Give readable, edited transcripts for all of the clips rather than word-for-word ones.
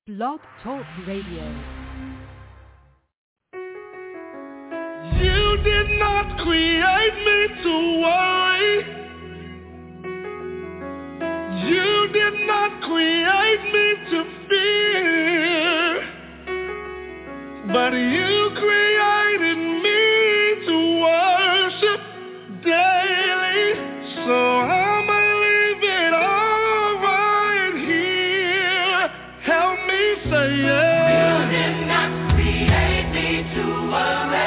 Blog Talk Radio. You did not create me to worry. You did not create me to fear. But you created me to worship daily. So I'ma leave it all right here. Help me say yeah. You did not create me to worry.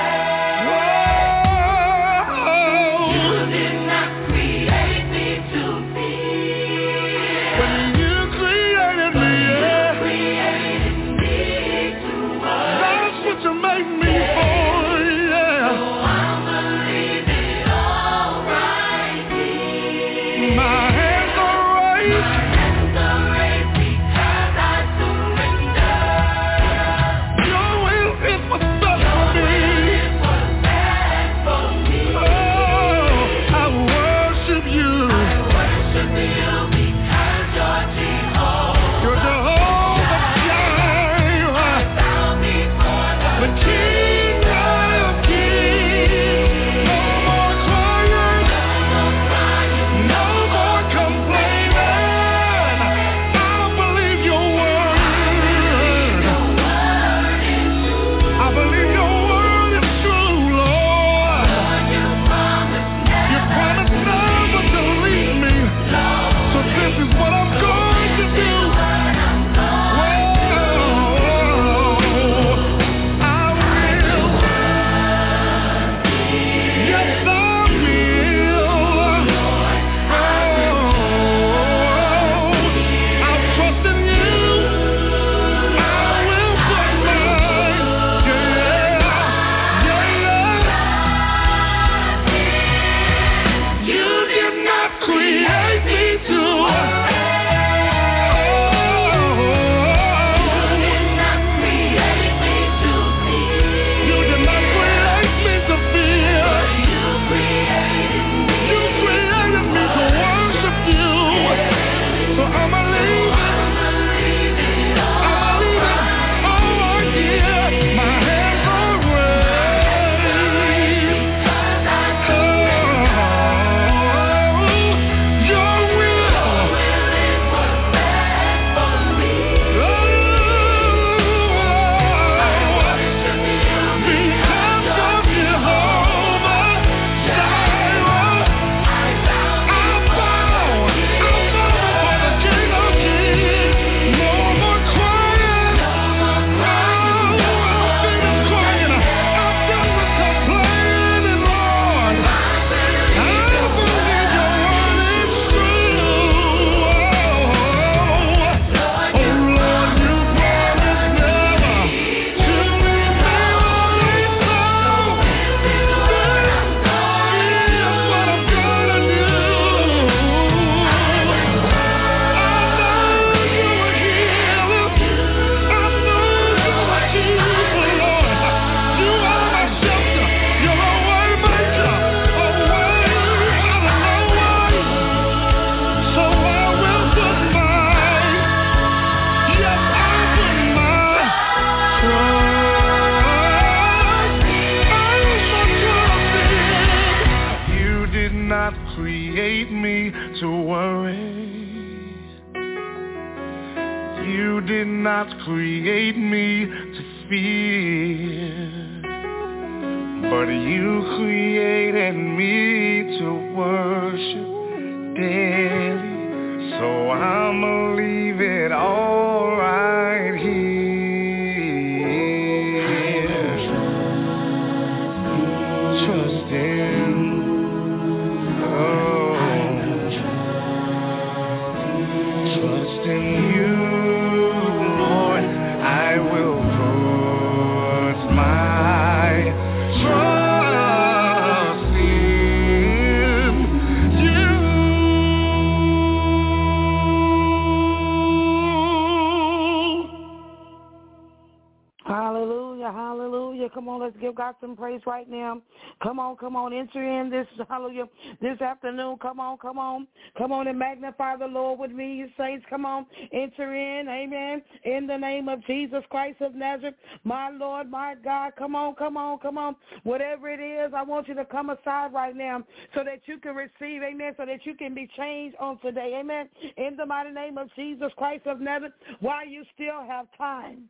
hallelujah. Come on, let's give God some praise right now. Come on, enter in this, hallelujah, this afternoon. Come on and magnify the Lord with me, you saints. Come on, enter in, amen, in the name of Jesus Christ of Nazareth, my Lord, my God. Come on. Whatever it is, I want you to come aside right now so that you can receive, amen, so that you can be changed on today, amen, in the mighty name of Jesus Christ of Nazareth. While you still have time,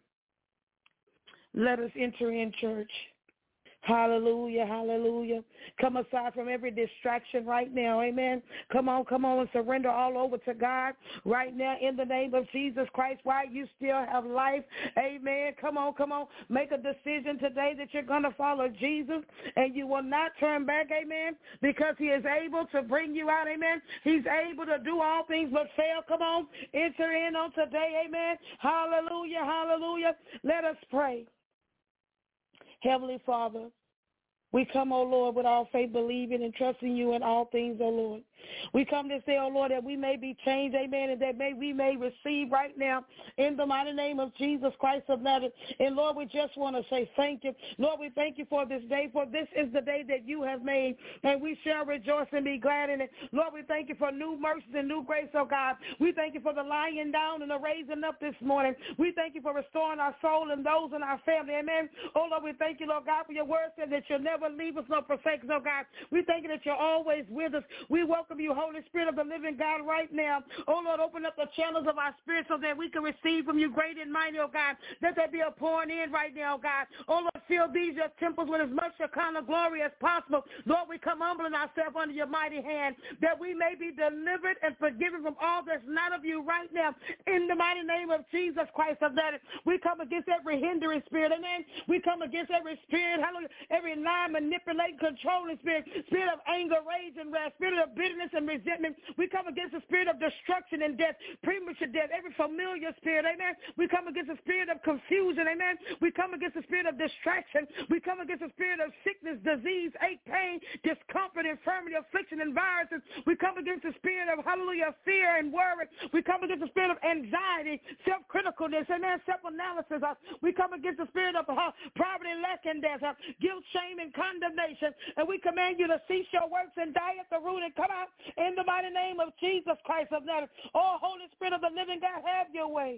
let us enter in, church. Hallelujah. Come aside from every distraction right now, amen. Come on and surrender all over to God right now in the name of Jesus Christ while you still have life, amen. Come on. Make a decision today that you're going to follow Jesus and you will not turn back, amen, because he is able to bring you out, amen. He's able to do all things but fail. Come on, enter in on today, amen. Hallelujah. Let us pray. Heavenly Father, we come, O Lord, with all faith, believing and trusting you in all things, O Lord. We come to say, O Lord, that we may be changed, amen, and that we may receive right now in the mighty name of Jesus Christ of Nazareth. And, Lord, we just want to say thank you. Lord, we thank you for this day, for this is the day that you have made, and we shall rejoice and be glad in it. Lord, we thank you for new mercies and new grace, oh God. We thank you for the lying down and the raising up this morning. We thank you for restoring our soul and those in our family, amen. Oh, Lord, we thank you, Lord God, for your word said that you'll never leave us nor forsake us, oh God. We thank you that you're always with us. We welcome you, Holy Spirit of the living God, right now. Oh, Lord, open up the channels of our spirit so that we can receive from you great and mighty, oh God. Let there be a pouring in right now, oh God. Oh, Lord, fill these your temples with as much Shekinah glory as possible. Lord, we come humbling ourselves under your mighty hand that we may be delivered and forgiven from all that's not of you right now. In the mighty name of Jesus Christ of Nazareth, we come against every hindering spirit, amen. We come against every spirit, hallelujah, every lie, manipulating, controlling spirit, spirit of anger, rage, and wrath, spirit of bitterness and resentment. We come against the spirit of destruction and death, premature death, every familiar spirit, amen. We come against the spirit of confusion, amen. We come against the spirit of distraction. We come against the spirit of sickness, disease, ache, pain, discomfort, infirmity, affliction, and viruses. We come against the spirit of, hallelujah, fear and worry. We come against the spirit of anxiety, self-criticalness, amen, self-analysis. We come against the spirit of poverty, lack, and death, guilt, shame, and condemnation. And we command you to cease your works and die at the root and come out in the mighty name of Jesus Christ of Nazareth. Oh, Holy Spirit of the living God, have your way.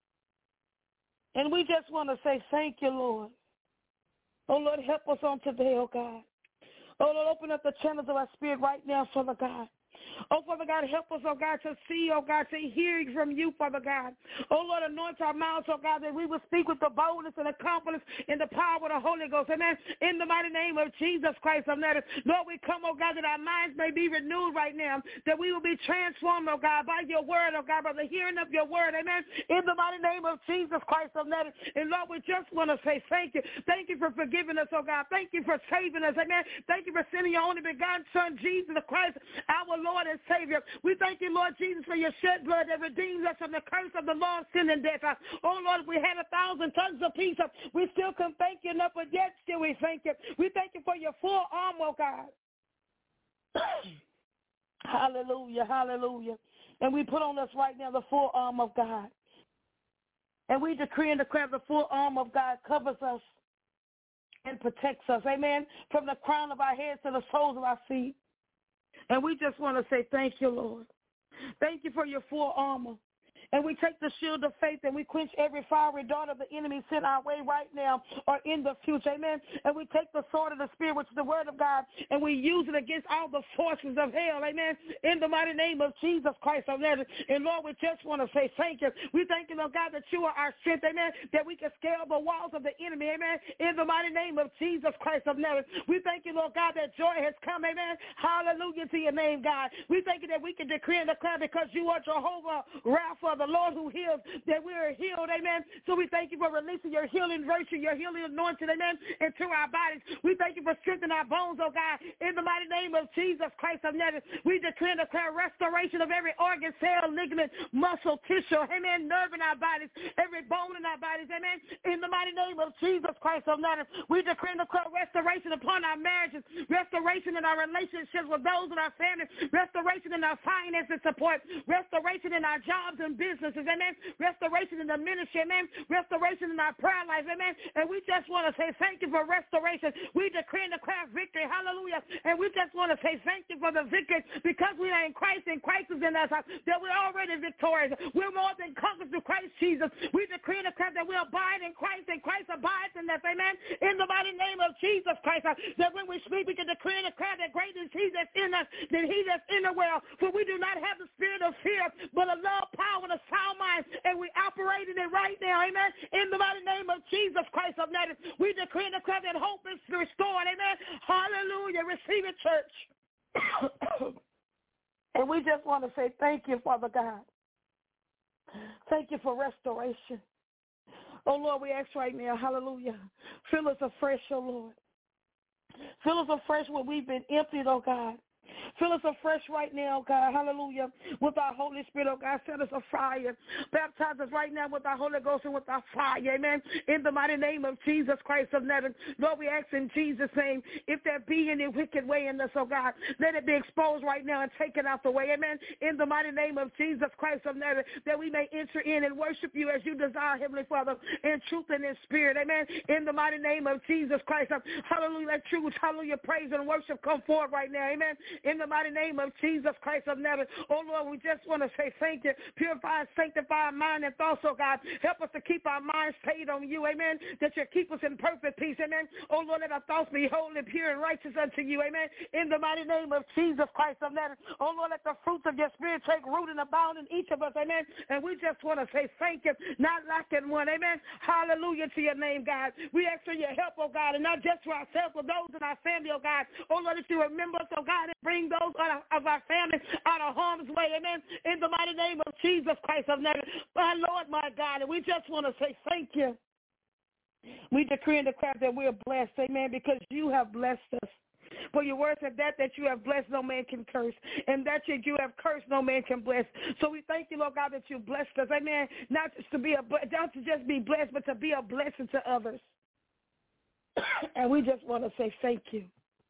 And we just want to say thank you, Lord. Oh, Lord, help us on today, oh God. Oh, Lord, open up the channels of our spirit right now, Father God. Oh, Father God, help us, oh God, to see, oh God, to hear from you, Father God. Oh, Lord, anoint our mouths, oh God, that we will speak with the boldness and the confidence in the power of the Holy Ghost. Amen. In the mighty name of Jesus Christ of Nazareth. Lord, we come, oh God, that our minds may be renewed right now, that we will be transformed, oh God, by your word, oh God, by the hearing of your word. Amen. In the mighty name of Jesus Christ of Nazareth. And Lord, we just want to say thank you. Thank you for forgiving us, oh God. Thank you for saving us. Amen. Thank you for sending your only begotten Son, Jesus Christ, our Lord and Savior. We thank you, Lord Jesus, for your shed blood that redeems us from the curse of the law of sin and death. Oh, Lord, if we had 1,000 tons of peace, we still can thank you enough, but yet still we thank you. We thank you for your full arm, oh God. Hallelujah. And we put on us right now the full arm of God. And we decree and declare the full arm of God covers us and protects us, amen, from the crown of our heads to the soles of our feet. And we just want to say thank you, Lord. Thank you for your full armor. And we take the shield of faith and we quench every fiery dart of the enemy sent our way right now or in the future. Amen. And we take the sword of the Spirit, which is the word of God, and we use it against all the forces of hell. Amen. In the mighty name of Jesus Christ of Nazareth. And Lord, we just want to say thank you. We thank you, Lord God, that you are our strength. Amen. That we can scale the walls of the enemy. Amen. In the mighty name of Jesus Christ of Nazareth. We thank you, Lord God, that joy has come. Amen. Hallelujah to your name, God. We thank you that we can decree and declare because you are Jehovah Rapha, the Lord who heals, that we are healed, amen. So we thank you for releasing your healing virtue, your healing anointing, amen, into our bodies. We thank you for strengthening our bones, oh God, in the mighty name of Jesus Christ of Nazareth. We declare and declare restoration of every organ, cell, ligament, muscle, tissue, amen, nerve in our bodies, every bone in our bodies, amen. In the mighty name of Jesus Christ of Nazareth, we decree and declare restoration upon our marriages, restoration in our relationships with those in our family, restoration in our finances support, restoration in our jobs and businesses, amen. Restoration in the ministry, amen. Restoration in our prayer life, amen. And we just want to say thank you for restoration. We decree and declare victory, hallelujah. And we just want to say thank you for the victory because we are in Christ and Christ is in us, that we're already victorious. We're more than conquerors through Christ Jesus. We decree and declare that we abide in Christ and Christ abides in us, amen. In the mighty name of Jesus Christ, that when we speak, we can decree and declare that great is he that's in us than he that's in the world. For we do not have the spirit of fear, but a love, power, and a sound mind, and we operate in it right now, amen. In the mighty name of Jesus Christ of Nazareth, we decree and declare that hope is restored, amen. Hallelujah. Receive it, church. And we just want to say thank you, Father God. Thank you for restoration. Oh, Lord, we ask right now, hallelujah, fill us afresh, oh, Lord. Fill us afresh when we've been emptied, oh, God. Fill us afresh right now, God, hallelujah, with our Holy Spirit, oh God, set us afire. Baptize us right now with our Holy Ghost and with our fire, amen, in the mighty name of Jesus Christ of Nazareth. Lord, we ask in Jesus' name, if there be any wicked way in us, oh God, let it be exposed right now and taken out the way, amen, in the mighty name of Jesus Christ of Nazareth, that we may enter in and worship you as you desire, Heavenly Father, in truth and in spirit, amen, in the mighty name of Jesus Christ. Hallelujah, let truth, hallelujah, praise and worship come forward right now, amen, in the mighty name of Jesus Christ of Nazareth. Oh, Lord, we just want to say thank you. Purify and sanctify our mind and thoughts, oh God. Help us to keep our minds stayed on you, amen, that you keep us in perfect peace, amen. Oh, Lord, let our thoughts be holy, pure, and righteous unto you, amen, in the mighty name of Jesus Christ of Nazareth. Oh, Lord, let the fruits of your spirit take root and abound in each of us, amen, and we just want to say thank you, not lacking one, amen. Hallelujah to your name, God. We ask for your help, oh God, and not just for ourselves, but those in our family, oh God. Oh, Lord, if you remember us, oh God, and bring those of our family out of harm's way, amen, in the mighty name of Jesus Christ of Nazareth. My Lord, my God, and we just want to say thank you. We decree and declare that we are blessed, amen, because you have blessed us. For your word said that you have blessed, no man can curse, and that you have cursed, no man can bless. So we thank you, Lord God, that you blessed us, amen, not to just be blessed, but to be a blessing to others. And we just want to say thank you.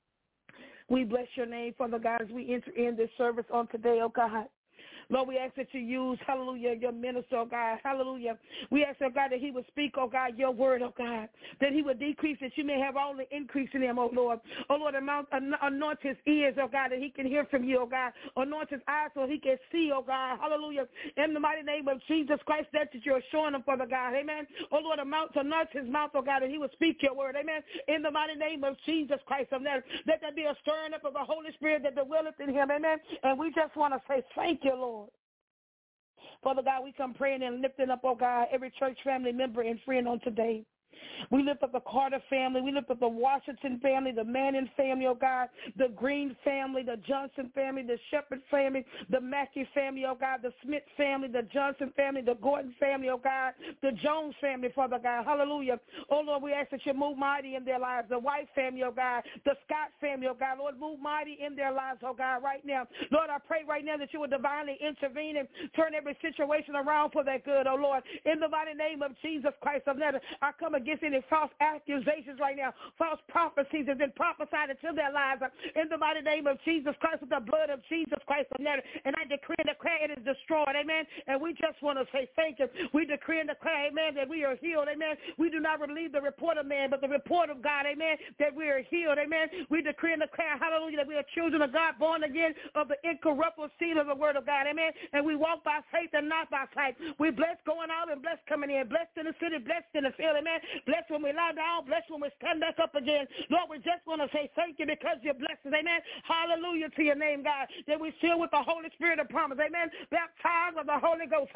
We bless your name, Father God, as we enter in this service on today, oh God. Lord, we ask that you use, hallelujah, your minister, oh God, hallelujah. We ask, oh God, that he would speak, oh God, your word, oh God, that he would decrease, that you may have all the increase in him, oh Lord. Oh Lord, anoint his ears, oh God, that he can hear from you, oh God. Anoint his eyes so he can see, oh God, hallelujah. In the mighty name of Jesus Christ, that you're showing him, Father God, amen. Oh Lord, anoint his mouth, oh God, that he would speak your word, amen. In the mighty name of Jesus Christ of Nazareth, let there be a stirring up of the Holy Spirit that dwelleth in him, amen. And we just want to say thank you, Lord. Father God, we come praying and lifting up, oh God, every church family member and friend on today. We lift up the Carter family. We lift up the Washington family, the Manning family, oh God, the Green family, the Johnson family, the Shepherd family, the Mackey family, oh God, the Smith family, the Johnson family, the Gordon family, oh God, the Jones family, Father God. Hallelujah. Oh, Lord, we ask that you move mighty in their lives. The White family, oh God, the Scott family, oh God. Lord, move mighty in their lives, oh God, right now. Lord, I pray right now that you will divinely intervene and turn every situation around for their good, oh Lord. In the mighty name of Jesus Christ of Nazareth, I come against any false accusations right now, false prophecies have been prophesied into their lives in the mighty name of Jesus Christ, with the blood of Jesus Christ of Nazareth. And I decree and declare it is destroyed, amen. And we just want to say thank you. We decree and declare, amen, that we are healed, amen. We do not believe the report of man, but the report of God, amen, that we are healed, amen. We decree and declare, hallelujah, that we are children of God, born again of the incorruptible seed of the word of God, amen. And we walk by faith and not by sight. We blessed going out and blessed coming in, blessed in the city, blessed in the field, amen. Blessed when we lie down, blessed when we stand back up again. Lord, we just want to say thank you because you're blessed, amen. Hallelujah to your name, God, that we seal with the Holy Spirit of promise, amen. Baptized with the Holy Ghost.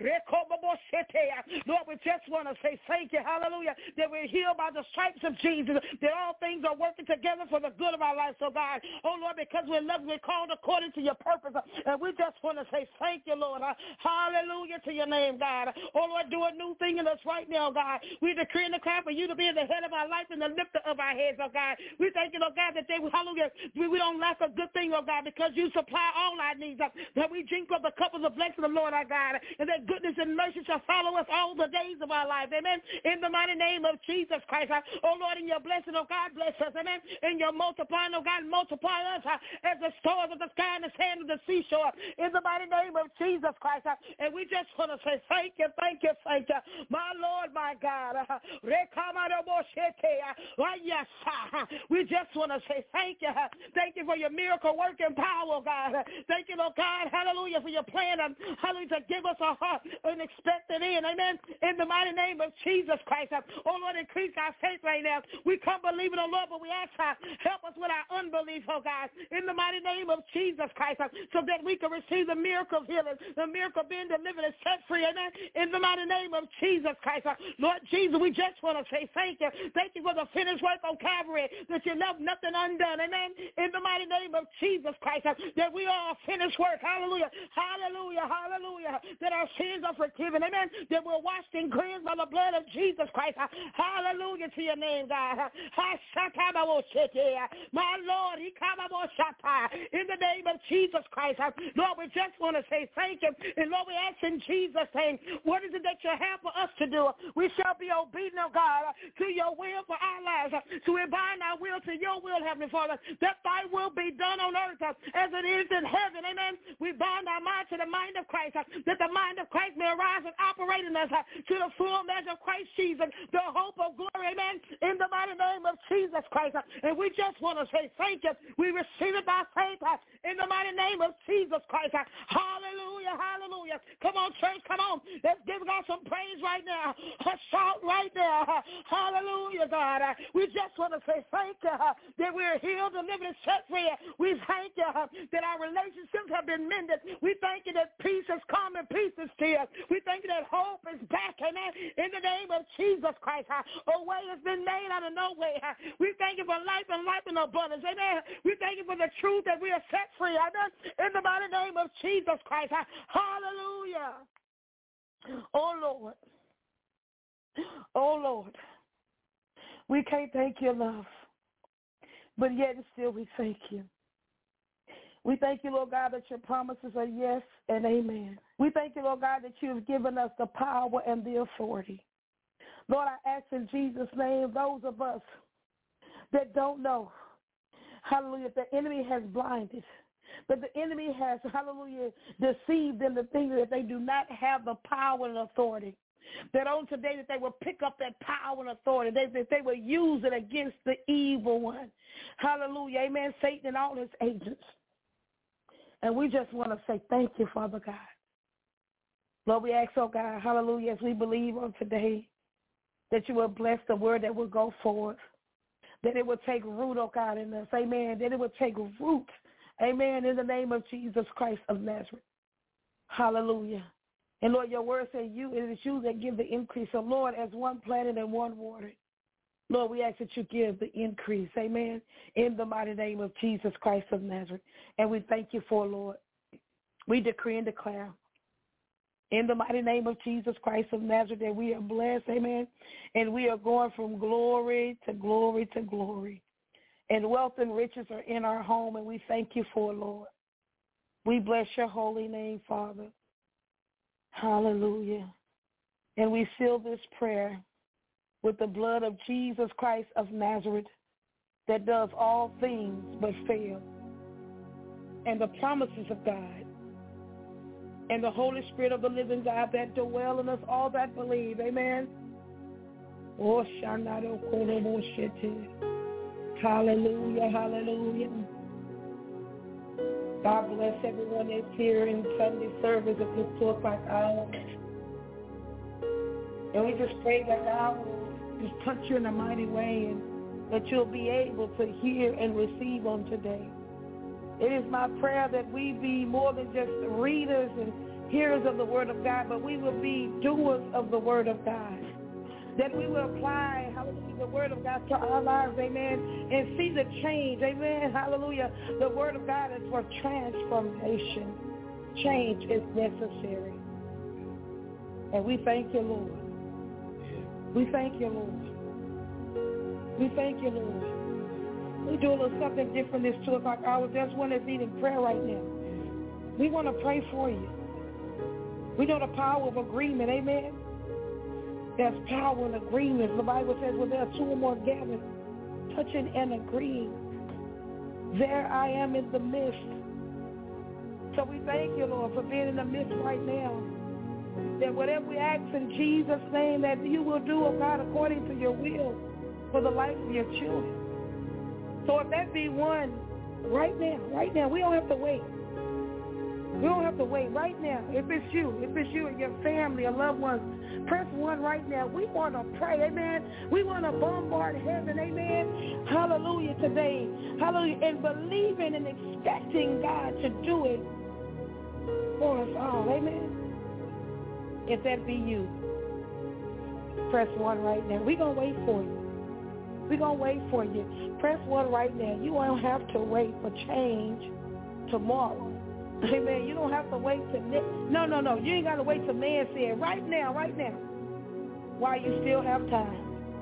Lord, we just want to say thank you, hallelujah, that we're healed by the stripes of Jesus, that all things are working together for the good of our lives, oh God. Oh, Lord, because we're loved, we're called according to your purpose, and we just want to say thank you, Lord. Hallelujah to your name, God. Oh, Lord, do a new thing in us right now, God. We decree and declare for you to be the head of our life and the lifter of our heads, oh God. We thank you, Lord God, that hallelujah, we don't lack a good thing, oh God, because you supply all our needs. That we drink up the cup of the blessing of the Lord, our God, and that goodness and mercy shall follow us all the days of our life. Amen. In the mighty name of Jesus Christ. Oh Lord, in your blessing, oh God, bless us. Amen. In your multiplying, oh God, multiply us as the stars of the sky and the sand of the seashore. In the mighty name of Jesus Christ. And we just want to say thank you, thank you, thank you. My Lord, my God. We just want to say thank you. Thank you for your miracle working power, God. Thank you, Lord God. Hallelujah, for your plan. Hallelujah, to give us a heart and expect it in. Amen. In the mighty name of Jesus Christ. Oh, Lord, increase our faith right now. We come believing, oh, Lord, but we ask help us with our unbelief, oh, God. In the mighty name of Jesus Christ, so that we can receive the miracle of healing, the miracle of being delivered and set free. Amen. In the mighty name of Jesus Christ. Lord Jesus, we just want to say thank you. Thank you for the finished work on Calvary, that you left nothing undone. Amen. In the mighty name of Jesus Christ, that we are finished work. Hallelujah. Hallelujah. Hallelujah. That our sins are forgiven. Amen. That we're washed and cleansed by the blood of Jesus Christ. Hallelujah to your name, God. My Lord, in the name of Jesus Christ, Lord, we just want to say thank you. And Lord, we ask in Jesus' name, what is it that you have for us to do? We shall be obedient, oh God, to your will for our lives. So we bind our will to your will, Heavenly Father, that thy will be done on earth as it is in heaven. Amen. We bind our mind to the mind of Christ, that the mind of Christ may arise and operate in us to the full measure of Christ Jesus, the hope of glory. Amen. In the mighty name of Jesus Christ. And we just want to say thank you. We receive it by faith in the mighty name of Jesus Christ. Hallelujah. Hallelujah. Come on, church. Come on. Let's give God some praise right now. Shout right there. Hallelujah, God. We just want to say thank you that we're healed, delivered, and set free. We thank you that our relationships have been mended. We thank you that peace has come and peace is still. We thank you that hope is back. Amen. In the name of Jesus Christ. A way has been made out of no way. We thank you for life and life in abundance. Amen. We thank you for the truth that we are set free. Amen. In the mighty name of Jesus Christ. Hallelujah. Oh, Lord. Oh, Lord. We can't thank you enough. But yet and still we thank you. We thank you, Lord God, that your promises are yes and amen. We thank you, Lord God, that you have given us the power and the authority. Lord, I ask in Jesus' name, those of us that don't know, hallelujah, the enemy has blinded, that the enemy has, hallelujah, deceived them to think that they do not have the power and authority. That on today that they will pick up that power and authority, that they will use it against the evil one. Hallelujah. Amen. Satan and all his agents. And we just want to say thank you, Father God. Lord, we ask, oh God, hallelujah, as we believe on today, that you will bless the word that will go forth, that it will take root, oh God, in us. Amen. That it will take root. Amen. In the name of Jesus Christ of Nazareth. Hallelujah. And Lord, your word says it is you that give the increase. So Lord, as one planted and one watered, Lord, we ask that you give the increase. Amen. In the mighty name of Jesus Christ of Nazareth. And we thank you for, Lord. We decree and declare in the mighty name of Jesus Christ of Nazareth that we are blessed. Amen. And we are going from glory to glory to glory. And wealth and riches are in our home, and we thank you for, Lord. We bless your holy name, Father. Hallelujah. And we seal this prayer with the blood of Jesus Christ of Nazareth that does all things but fail, and the promises of God, and the Holy Spirit of the living God that dwell in us, all that believe. Amen. Oh, hallelujah, hallelujah. God bless everyone that's here in Sunday service at this 2 o'clock hour. And we just pray that God will just touch you in a mighty way and that you'll be able to hear and receive on today. It is my prayer that we be more than just readers and hearers of the Word of God, but we will be doers of the Word of God. That we will apply, hallelujah, the Word of God to our lives, amen, and see the change, amen, hallelujah. The Word of God is for transformation. Change is necessary. And we thank you, Lord. We thank you, Lord. We thank you, Lord. We do a little something different this 2 o'clock hour. There's one that's needing prayer right now. We want to pray for you. We know the power of agreement, amen? There's power in agreement. The Bible says, well, there are 2 or more gathered, touching and agreeing. There I am in the midst. So we thank you, Lord, for being in the midst right now. That whatever we ask in Jesus' name, that you will do, oh God, according to your will for the life of your children. So if that be one, right now, we don't have to wait. We don't have to wait right now. If it's you and your family or loved ones, press 1 right now. We want to pray, amen. We want to bombard heaven, amen. Hallelujah today. Hallelujah. And believing and expecting God to do it for us all, amen. If that be you, press 1 right now. We're going to wait for you. We're going to wait for you. Press 1 right now. You won't have to wait for change tomorrow. Amen. You don't have to wait till no. You ain't got to wait till man said right now, while you still have time.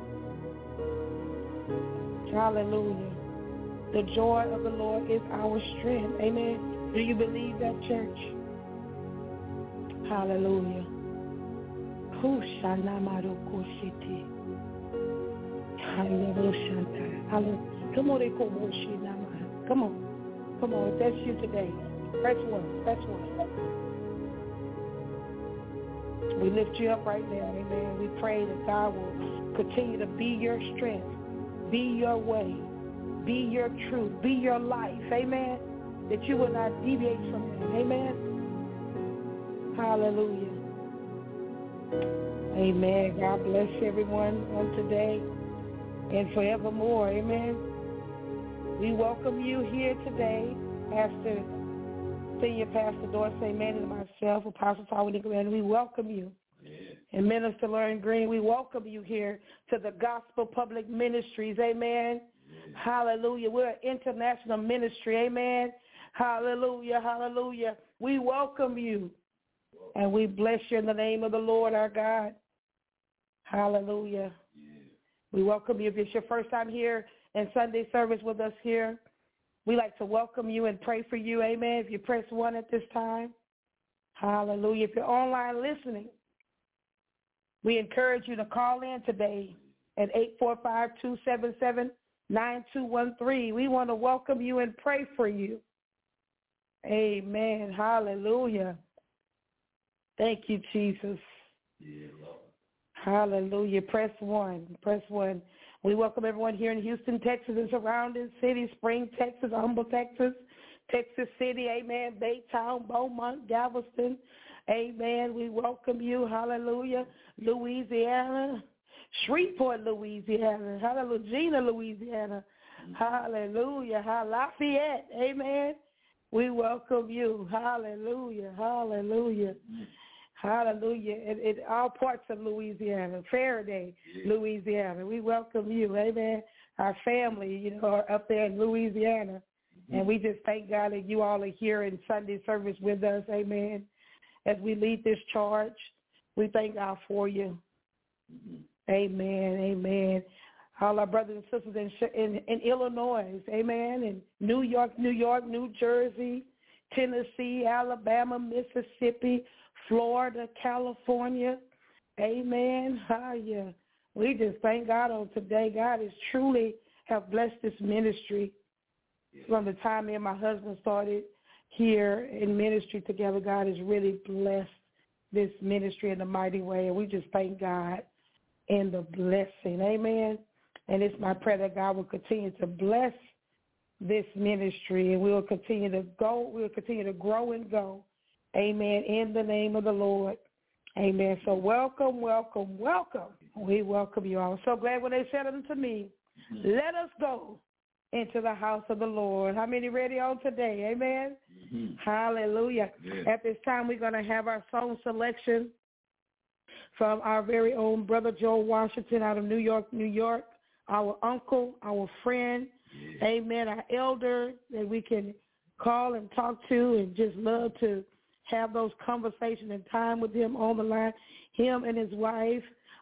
Hallelujah. The joy of the Lord is our strength. Amen. Do you believe that, church? Hallelujah. Come on. If that's you today, press 1. We lift you up right now, amen. We pray that God will continue to be your strength, be your way, be your truth, be your life, amen. That you will not deviate from it, amen. Hallelujah. Amen. God bless everyone on today and forevermore, amen. We welcome you here today, Senior Pastor Dorsey Manning and myself, Apostle Tawny Nicolette. We welcome you. And Minister Lauren Green, we welcome you here to the Gospel Public Ministries, amen. Hallelujah. We're an international ministry, amen. Hallelujah. We welcome you. And we bless you in the name of the Lord our God. Hallelujah. We welcome you. If it's your first time here in Sunday service with us here, we like to welcome you and pray for you. Amen. If you press 1 at this time. Hallelujah. If you're online listening, we encourage you to call in today at 845-277-9213. We want to welcome you and pray for you. Amen. Hallelujah. Thank you, Jesus. Yeah, Lord. Hallelujah. Press 1. We welcome everyone here in Houston, Texas, and surrounding cities, Spring, Texas, Humble, Texas, Texas City, amen, Baytown, Beaumont, Galveston, amen. We welcome you, hallelujah, Louisiana, Shreveport, Louisiana, hallelujah, Gina, Louisiana, hallelujah, Lafayette, amen. We welcome you, hallelujah. Hallelujah. In all parts of Louisiana, Faraday, Louisiana. We welcome you, amen. Our family, are up there in Louisiana. And we just thank God that you all are here in Sunday service with us, amen. As we lead this charge, we thank God for you. Amen. All our brothers and sisters in Illinois, amen, in New York, New Jersey, Tennessee, Alabama, Mississippi, Florida, California, amen. We just thank God on today. God has truly have blessed this ministry from the time me and my husband started here in ministry together. God has really blessed this ministry in a mighty way, and we just thank God in the blessing, amen. And it's my prayer that God will continue to bless this ministry, and we'll continue to grow and go. Amen. In the name of the Lord. Amen. So welcome. We welcome you all. I'm so glad when they said unto me, let us go into the house of the Lord. How many ready on today? Amen. Hallelujah. Yeah. At this time, we're going to have our song selection from our very own Brother Joel Washington out of New York, our uncle, our friend, amen, our elder that we can call and talk to and just love to have those conversations and time with him on the line, him and his wife,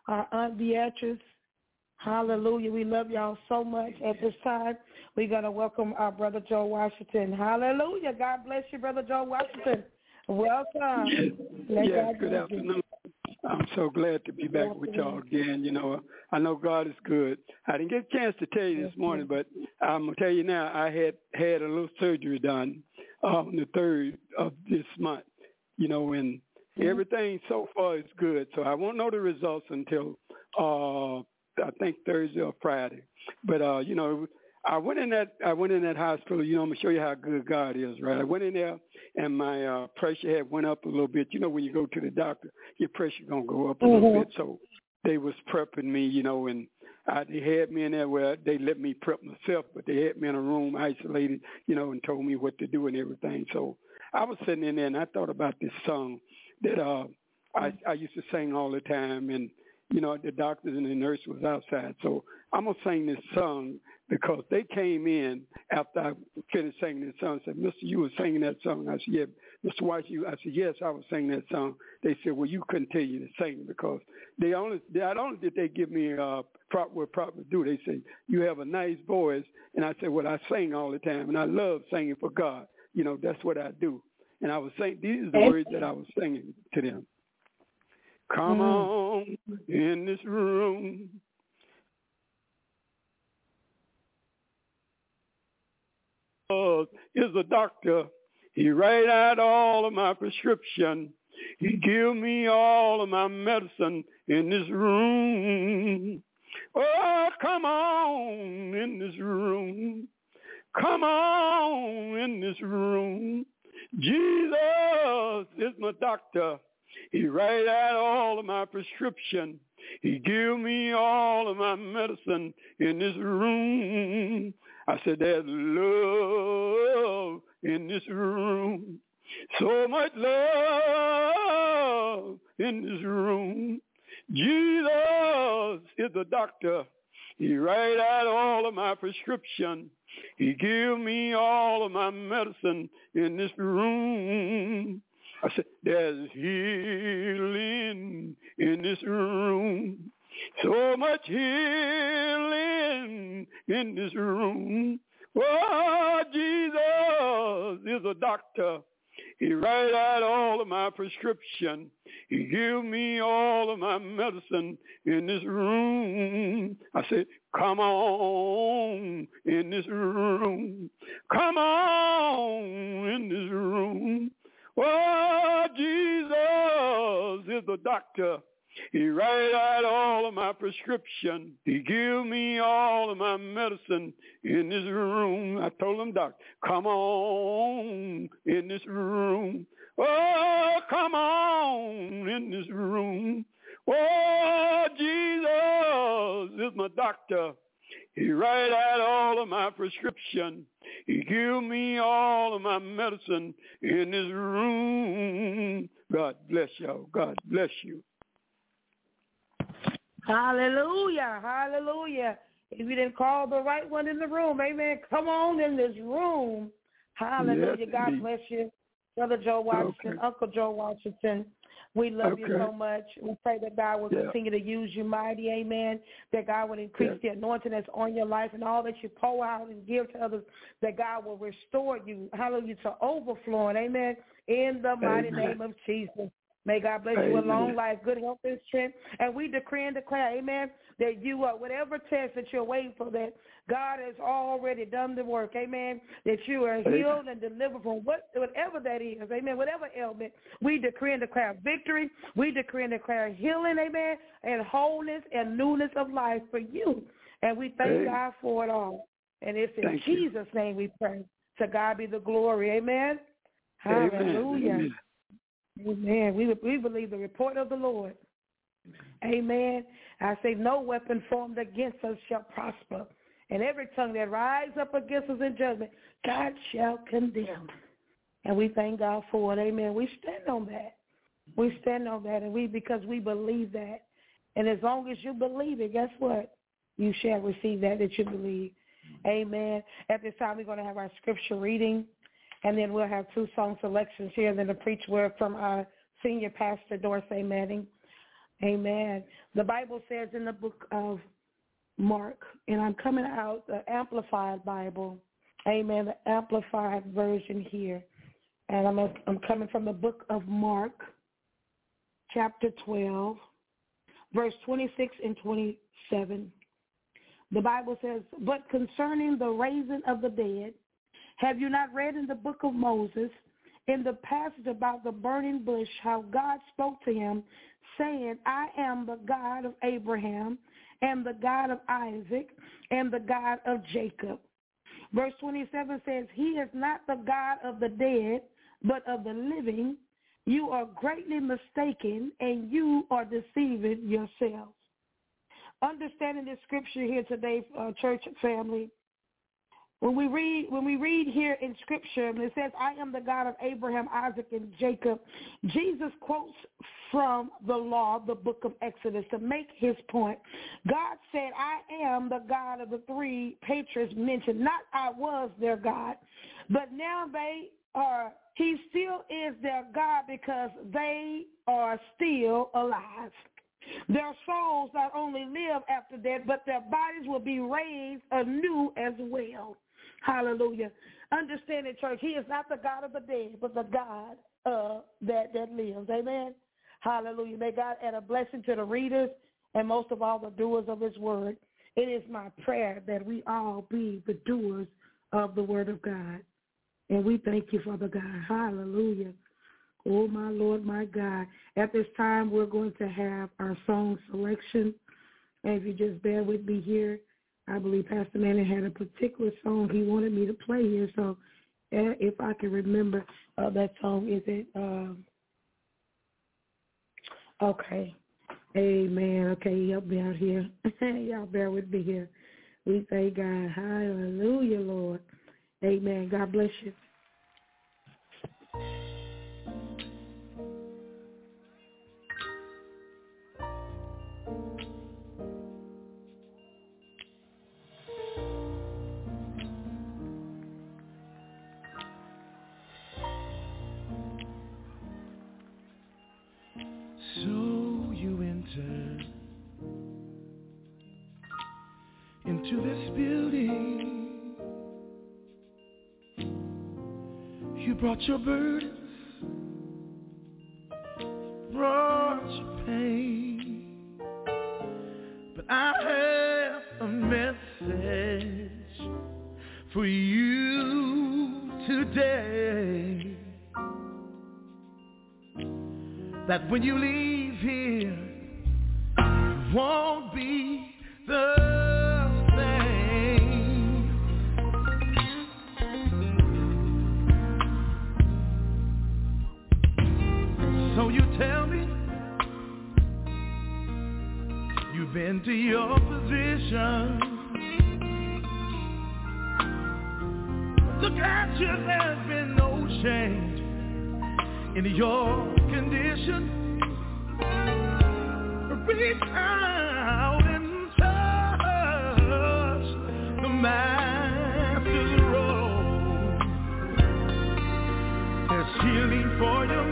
our Aunt Beatrice. Hallelujah. We love y'all so much. At this time, we're going to welcome our Brother Joe Washington. Hallelujah. God bless you, Brother Joe Washington. Welcome. Yes, good afternoon. I'm so glad to be back with y'all again. You know, I know God is good. I didn't get a chance to tell you this morning, but I'm going to tell you now, I had a little surgery done on the 3rd of this month, you know, and everything so far is good. So I won't know the results until I think Thursday or Friday. But you know, I went in that hospital. You know, I'm gonna show you how good God is, right? I went in there and my pressure had went up a little bit. You know, when you go to the doctor, your pressure gonna go up a little bit. So they was prepping me, you know, and they had me in there where they let me prep myself, but they had me in a room isolated, you know, and told me what to do and everything. So I was sitting in there and I thought about this song that I used to sing all the time, and you know, the doctors and the nurse was outside. So I'm going to sing this song because they came in after I finished singing this song and said, Mr., you were singing that song. I said, yeah. Mr. White, I said, yes, I was singing that song. They said, well, you continue to sing because not only did they give me what proper to do, they said, you have a nice voice. And I said, well, I sing all the time, and I love singing for God. You know, that's what I do. And I was saying, these are the words that I was singing to them. Come on in this room. Is a doctor. He write out all of my prescription. He give me all of my medicine in this room. Oh, come on in this room. Come on in this room. Jesus is my doctor. He write out all of my prescription. He give me all of my medicine in this room. I said, there's love in this room. So much love in this room. Jesus is the doctor. He write out all of my prescription. He give me all of my medicine in this room. I said, there's healing in this room. So much healing in this room. Oh, Jesus is a doctor. He write out all of my prescription. He give me all of my medicine in this room. I said, come on in this room. Come on in this room. Oh, Jesus is the doctor. He write out all of my prescription. He give me all of my medicine in this room. I told him, Doc, come on in this room. Oh, come on in this room. Oh, Jesus is my doctor. He write out all of my prescription. He give me all of my medicine in this room. God bless y'all. God bless you. Hallelujah. Hallelujah. If you didn't call the right one in the room, amen, come on in this room. Hallelujah. Yes, God bless you. Brother Joe Washington, Uncle Joe Washington, we love you so much. We pray that God will continue to use you mighty, amen, that God will increase the anointing that's on your life and all that you pour out and give to others, that God will restore you, hallelujah, to overflowing, amen, in the mighty name of Jesus. May God bless you with long life, good health, and strength. And we decree and declare, amen, that you, whatever test that you're waiting for, that God has already done the work, amen, that you are healed and delivered from whatever that is, amen, whatever ailment. We decree and declare victory. We decree and declare healing, amen, and wholeness and newness of life for you. And we thank God for it all. And it's in Jesus' name we pray. To God be the glory, amen. Hallelujah. Amen. Amen. We believe the report of the Lord. Amen. I say no weapon formed against us shall prosper. And every tongue that rise up against us in judgment, God shall condemn. And we thank God for it. Amen. We stand on that. We stand on that. And because we believe that. And as long as you believe it, guess what? You shall receive that you believe. Amen. At this time, we're going to have our scripture reading. And then we'll have 2 song selections here, and then a preach word from our senior pastor, Dorsey Manning. Amen. The Bible says in the book of Mark, and I'm coming out the Amplified Bible. Amen. The Amplified version here. And I'm coming from the book of Mark, chapter 12, verse 26 and 27. The Bible says, but concerning the raising of the dead, have you not read in the book of Moses, in the passage about the burning bush, how God spoke to him, saying, I am the God of Abraham, and the God of Isaac, and the God of Jacob. Verse 27 says, he is not the God of the dead, but of the living. You are greatly mistaken, and you are deceiving yourselves. Understanding this scripture here today, church family, when we read here in Scripture, and it says, I am the God of Abraham, Isaac, and Jacob, Jesus quotes from the law, the book of Exodus, to make his point. God said, I am the God of the three patriarchs mentioned. Not I was their God, but now he still is their God because they are still alive. Their souls not only live after death, but their bodies will be raised anew as well. Hallelujah. Understand it, church. He is not the God of the dead, but the God that lives. Amen. Hallelujah. May God add a blessing to the readers and most of all the doers of his word. It is my prayer that we all be the doers of the word of God. And we thank you, Father God. Hallelujah. Oh, my Lord, my God. At this time, we're going to have our song selection. And if you just bear with me here, I believe Pastor Manning had a particular song he wanted me to play here. So if I can remember that song, is it? Okay. Amen. Okay, help me out here. Y'all bear with me here. We thank God. Hallelujah, Lord. Amen. God bless you. Into this building, you brought your burdens, brought your pain, but I have a message for you today, that when you leave here, you won't be the so you tell me you've been to your position. Look at you, there's been no change in your condition. Reach out and touch the Master's robe. There's healing for your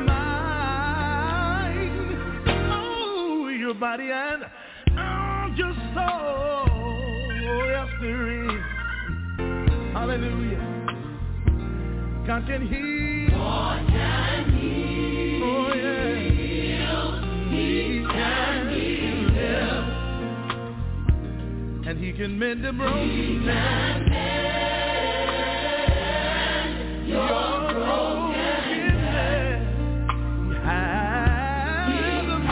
mind, oh, your body and your soul. Yes, there is. Hallelujah. God can heal. God can heal. Oh, yeah. He can heal them. And he can mend the broken. He can mend your brokenness. He has a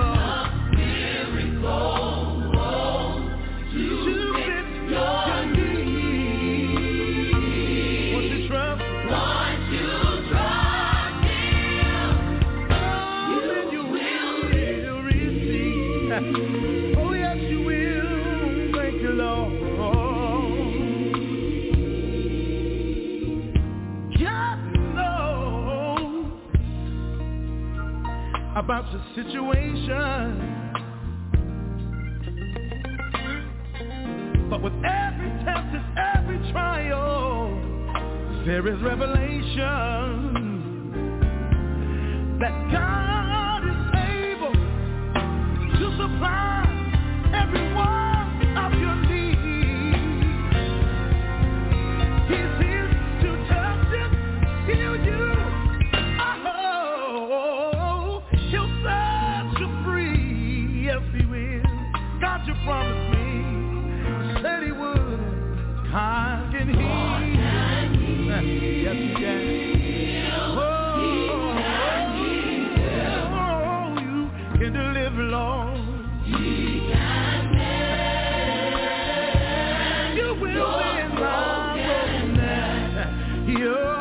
miracle to fit your need. Won't you trust? Once you trust him, then you will receive. Oh, yes, you will. Thank you, Lord. God knows about your situation, but with every test and every trial, there is revelation that God is able supply every one of your needs. He's here to touch you, heal you. Oh, he'll set you free. Yes, he will. God, you promised me. Said he would. God can heal. Yes, he can. You can deliver, Lord. You will mend my brokenness.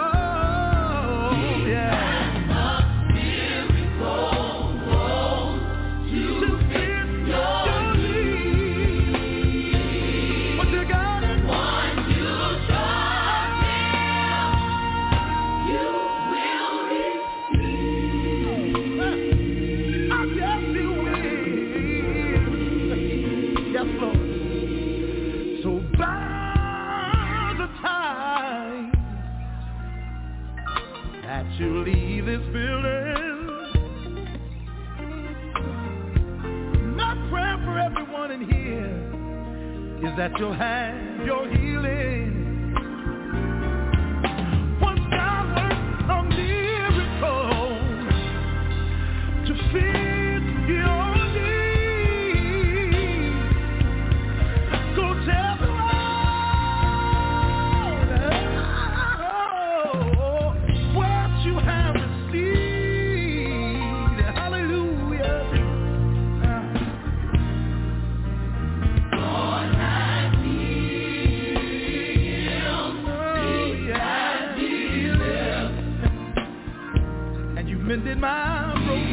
You leave this building. My prayer for everyone in here is that you'll have your healing. Once God works a miracle to fit your needs, go tell the you have received. Hallelujah. Lord, I need you. And you mended my broken.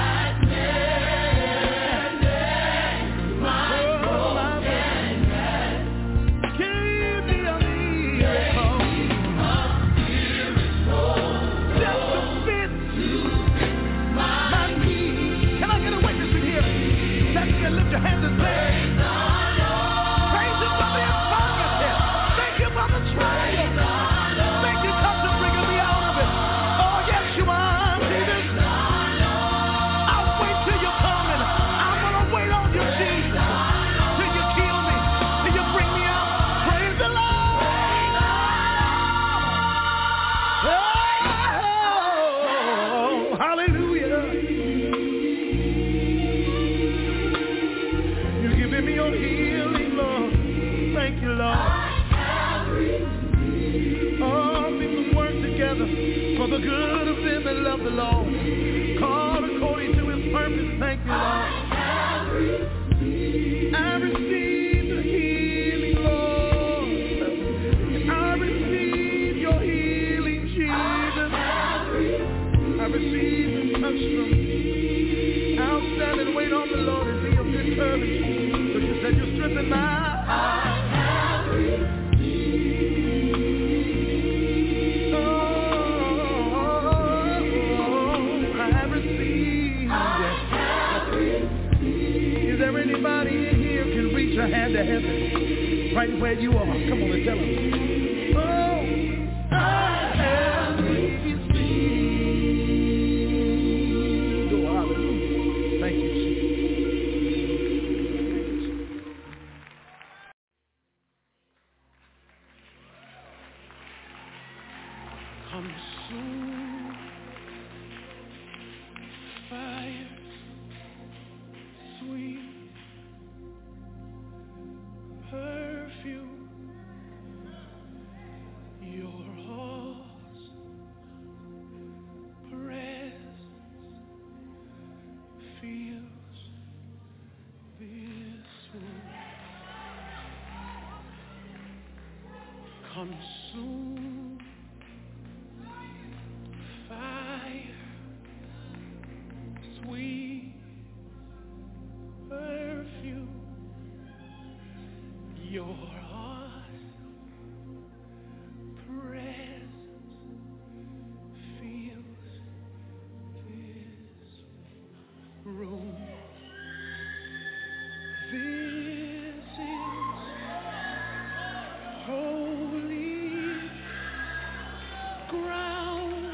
Lift your hands and say, praise the Lord. Praise Him for the infirmity. Thank you for the trial. Thank you for bringing me out of it. Oh, yes, you are, Jesus. I'll wait till you're coming. I'm going to wait on you, Jesus, till you kill me, till you bring me out. Praise the Lord. Oh, hallelujah. Give me your healing, Lord. Thank you, Lord. All things work together for the good of them that love the Lord, called according to His purpose. Thank you, Lord. I receive the healing, Lord. I receive your healing, Jesus. I receive the touch from you. I'll stand and wait on the Lord and be of good courage. You said you strengthen my eyes. Oh, I receive it. Is there anybody in here who can reach your hand to heaven right where you are? Come on and tell them. Oh, I have received. Oh, hallelujah. Thank you, Jesus. Consume fire, sweet perfume, your awesome presence fills this room. Consume fire, sweet perfume, your awesome presence fills this room. This is holy ground.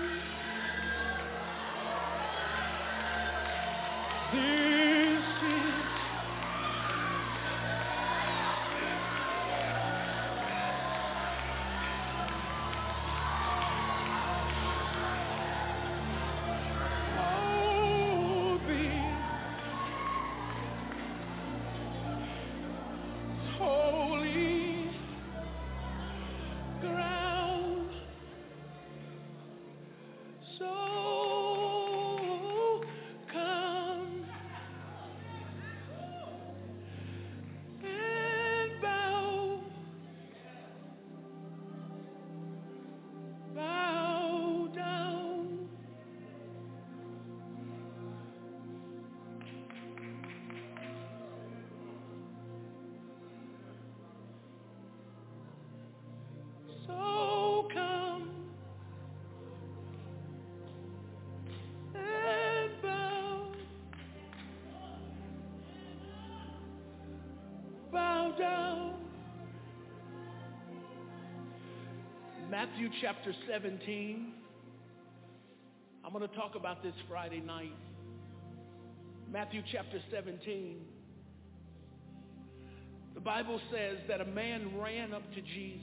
This is bow down. Matthew chapter 17. I'm going to talk about this Friday night. Matthew chapter 17. The Bible says that a man ran up to Jesus.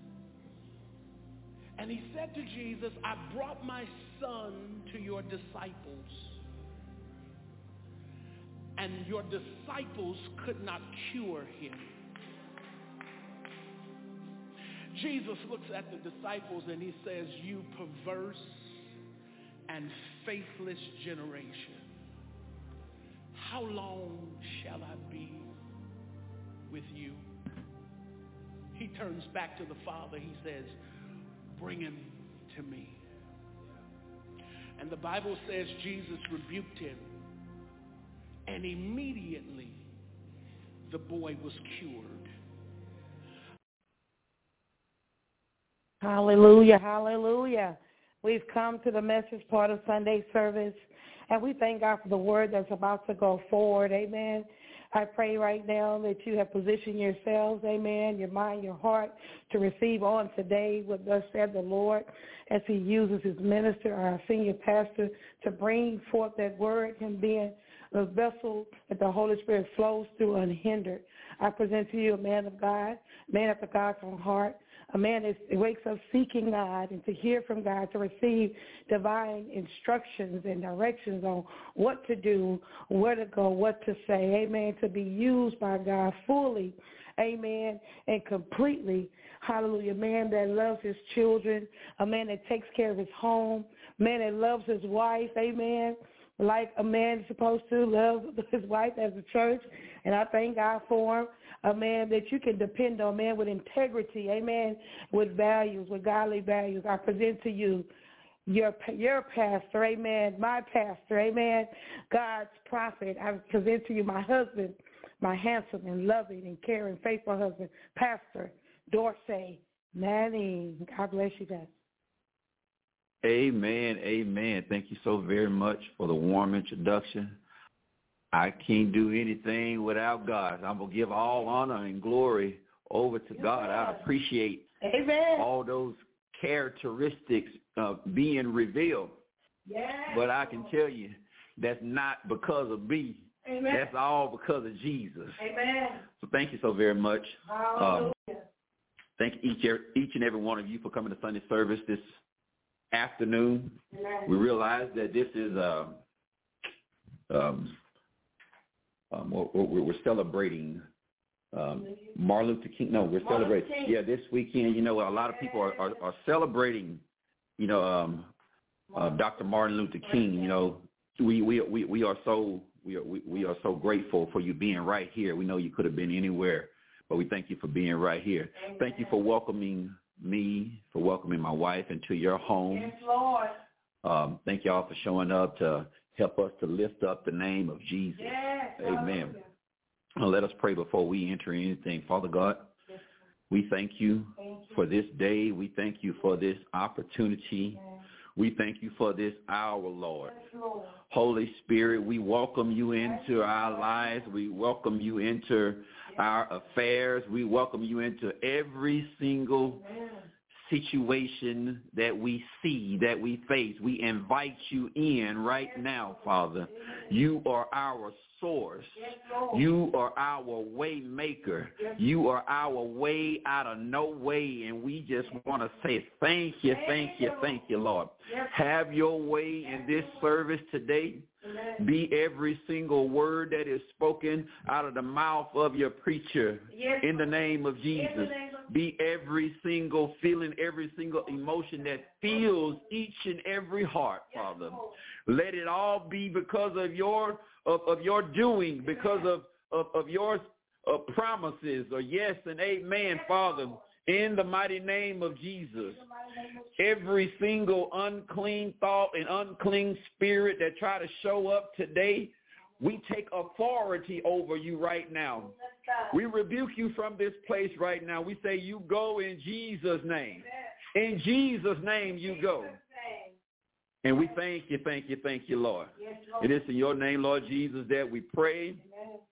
And he said to Jesus, I brought my son to your disciples. And your disciples could not cure him. Jesus looks at the disciples and he says, you perverse and faithless generation, how long shall I be with you? He turns back to the Father. He says, bring him to me. And the Bible says Jesus rebuked him, and immediately the boy was cured. Hallelujah, hallelujah. We've come to the message part of Sunday service, and we thank God for the word that's about to go forward. Amen. I pray right now that you have positioned yourselves, amen, your mind, your heart, to receive on today what thus said the Lord as he uses his minister, our senior pastor, to bring forth that word, him being the vessel that the Holy Spirit flows through unhindered. I present to you a man of God, man after God's own heart, a man that wakes up seeking God and to hear from God, to receive divine instructions and directions on what to do, where to go, what to say, amen, to be used by God fully, amen, and completely. Hallelujah. A man that loves his children, a man that takes care of his home, a man that loves his wife, amen, like a man is supposed to love his wife as a church, and I thank God for him. A man that you can depend on, man with integrity, amen, with values, with godly values. I present to you your pastor, amen, my pastor, amen, God's prophet. I present to you my husband, my handsome and loving and caring, faithful husband, Pastor Dorsey Manning. God bless you guys. Amen, amen. Thank you so very much for the warm introduction. I can't do anything without God. I'm going to give all honor and glory over to God. I appreciate all those characteristics being revealed. Yes. But I can tell you that's not because of me. Amen. That's all because of Jesus. Amen. So thank you so very much. Hallelujah. Thank each and every one of you for coming to Sunday service this afternoon. Amen. We realize that this is we're celebrating Martin Luther King. No, we're celebrating. Yeah, this weekend. You know, a lot of people are celebrating. You know, Dr. Martin Luther King. You know, we are so grateful for you being right here. We know you could have been anywhere, but we thank you for being right here. Amen. Thank you for welcoming me, for welcoming my wife into your home. Yes, Lord. Thank y'all for showing up to help us to lift up the name of Jesus. Yes, amen. Let us pray before we enter anything. Father God, we thank you for this day. We thank you for this opportunity. We thank you for this hour, Lord. Holy Spirit, we welcome you into our lives. We welcome you into our affairs. We welcome you into every single situation that we see, that we face. We invite you in right now, Father. You are our source. You are our way maker. You are our way out of no way, and we just want to say thank you, Lord. Have your way in this service today. Be every single word that is spoken out of the mouth of your preacher in the name of Jesus. Be every single feeling, every single emotion that fills each and every heart, Father. Let it all be because of your doing, because of your promises, or yes and amen, Father. In the mighty name of Jesus, every single unclean thought and unclean spirit that try to show up today, we take authority over you right now. We rebuke you from this place right now. We say you go in Jesus' name. In Jesus' name you go. And we thank you, Lord. It is in your name, Lord Jesus, that we pray.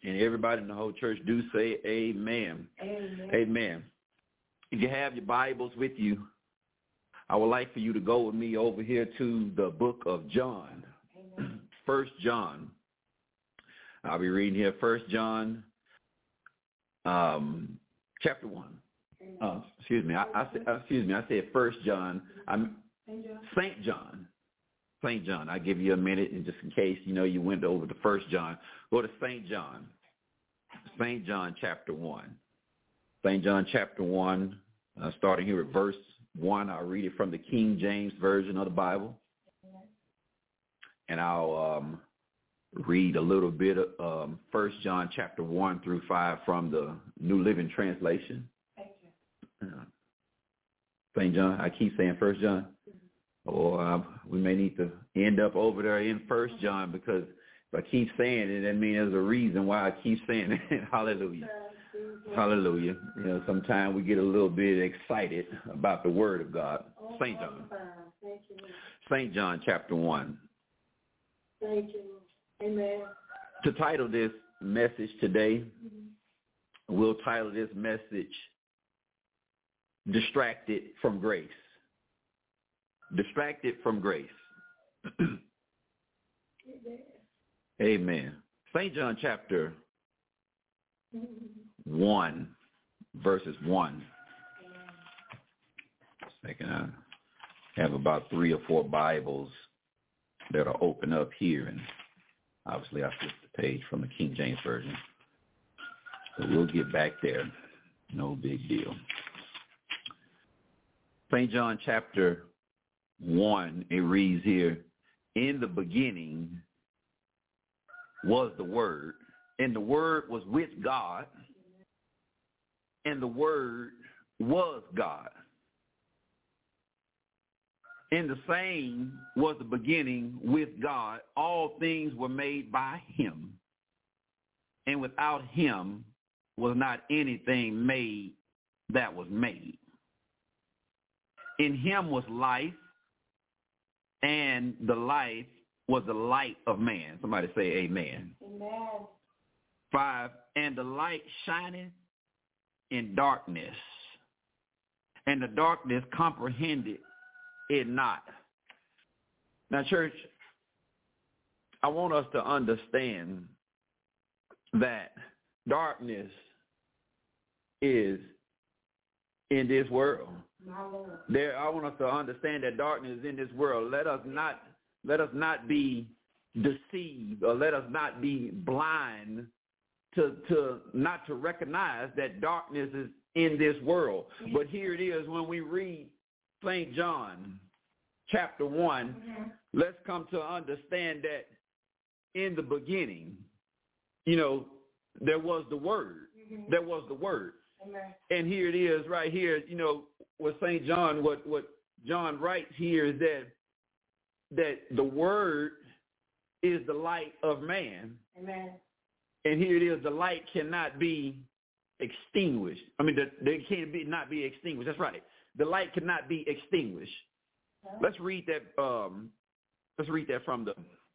And everybody in the whole church do say amen. Amen. Amen. If you have your Bibles with you, I would like for you to go with me over here to the book of John. Amen. 1 John. I'll be reading here 1 John chapter 1. Excuse me. I said 1 John. St. John. St. John. I'll give you a minute, and just in case, you went over to 1 John, go to St. John. St. John chapter 1. St. John chapter 1, starting here at verse 1. I'll read it from the King James Version of the Bible. And I'll read a little bit of 1 John chapter 1 through 5 from the New Living Translation. St. John, I keep saying 1 John. Or we may need to end up over there in 1 John, because if I keep saying it, that means there's a reason why I keep saying it. Hallelujah. Hallelujah. Sometimes we get a little bit excited about the word of God. St. John. St. John chapter 1. Thank you. Amen. To title this message today, we'll title this message, Distracted from Grace. Distracted from Grace. Amen. St. John chapter 1, verses 1. Second, I have about 3 or 4 Bibles that are open up here, and obviously I flipped the page from the King James Version. So we'll get back there. No big deal. St. John chapter 1, it reads here, in the beginning was the Word, and the Word was with God, and the Word was God. In the same was the beginning with God. All things were made by him, and without him was not anything made that was made. In him was life, and the life was the light of man. Somebody say amen. Amen. 5, and the light shineth in darkness, and the darkness comprehended it not. Now, church, I want us to understand that darkness is in this world. I want us to understand that darkness is in this world. Let us not be deceived, or let us not be blind to not to recognize that darkness is in this world. But here it is when we read St. John chapter 1, let's come to understand that in the beginning, there was the Word. There was the Word. Amen. And here it is right here, with St. John, what John writes here is that the Word is the light of man. Amen. And here it is, the light cannot be extinguished. I mean, they can't not be extinguished. That's right. The light cannot be extinguished. Let's read that. Let's read that from the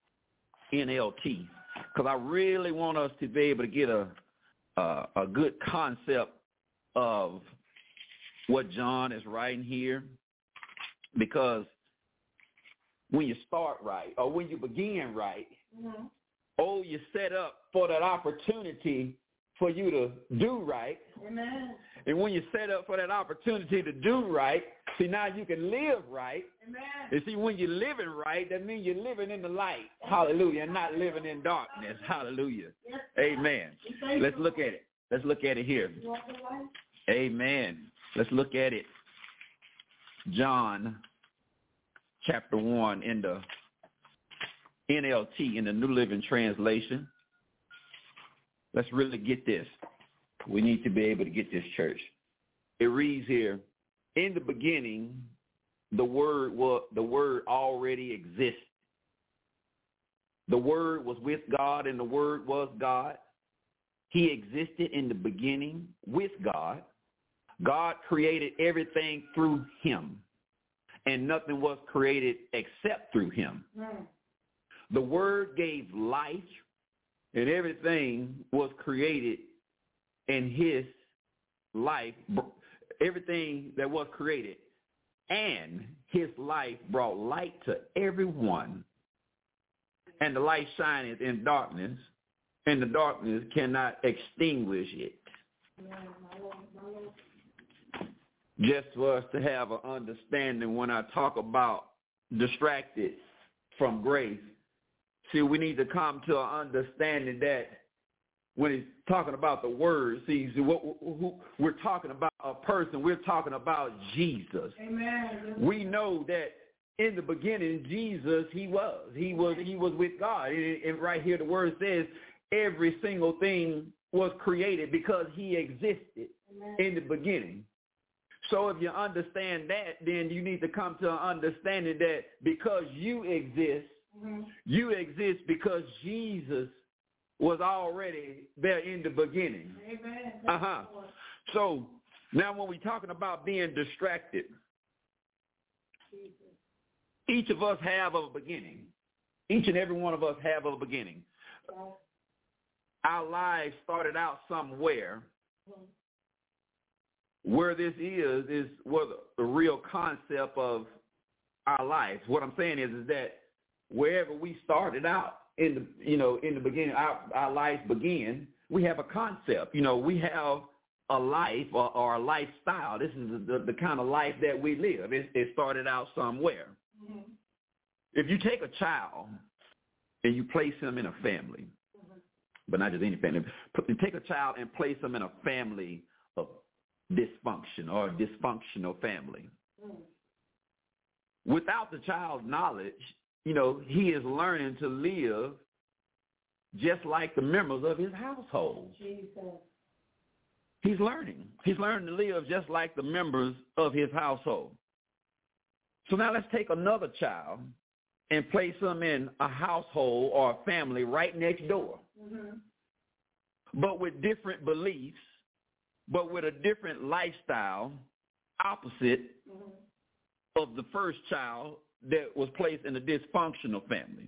NLT, because I really want us to be able to get a good concept of what John is writing here. Because when you start right, or when you begin right, you're set up for that opportunity for you to do right. Amen. And when you're set up for that opportunity to do right, see, now you can live right. Amen. And see, when you're living right, that means you're living in the light. Hallelujah. And not living in darkness. Hallelujah. Yes. Amen. Let's look at it. Let's look at it here. Amen. Let's look at it. John chapter 1 in the NLT, in the New Living Translation. Let's really get this. We need to be able to get this, church. It reads here, in the beginning, the Word already exists. The Word was with God, and the Word was God. He existed in the beginning with God. God created everything through him, and nothing was created except through him. The Word gave life And everything was created in his life, everything that was created, and his life brought light to everyone. And the light shineth in darkness, and the darkness cannot extinguish it. Just for us to have an understanding when I talk about distracted from grace, see, we need to come to an understanding that when he's talking about the word, see, we're talking about a person. We're talking about Jesus. Amen. We know that in the beginning, Jesus, he was with God. And right here, the word says every single thing was created because he existed in the beginning. So if you understand that, then you need to come to an understanding that because you exist, you exist because Jesus was already there in the beginning. Amen. So now when we're talking about being distracted, each of us have a beginning. Each and every one of us have a beginning. Our lives started out somewhere. Where this is what the real concept of our lives. What I'm saying is that wherever we started out in the beginning, our lives began, we have a concept. We have a life or a lifestyle. This is the kind of life that we live. It started out somewhere. If you take a child and you place him in a family, but not just any family, you take a child and place him in a family of dysfunction or a dysfunctional family. Without the child's knowledge, he is learning to live just like the members of his household. He's learning. He's learning to live just like the members of his household. So now let's take another child and place them in a household or a family right next door, but with different beliefs, but with a different lifestyle, opposite of the first child that was placed in a dysfunctional family.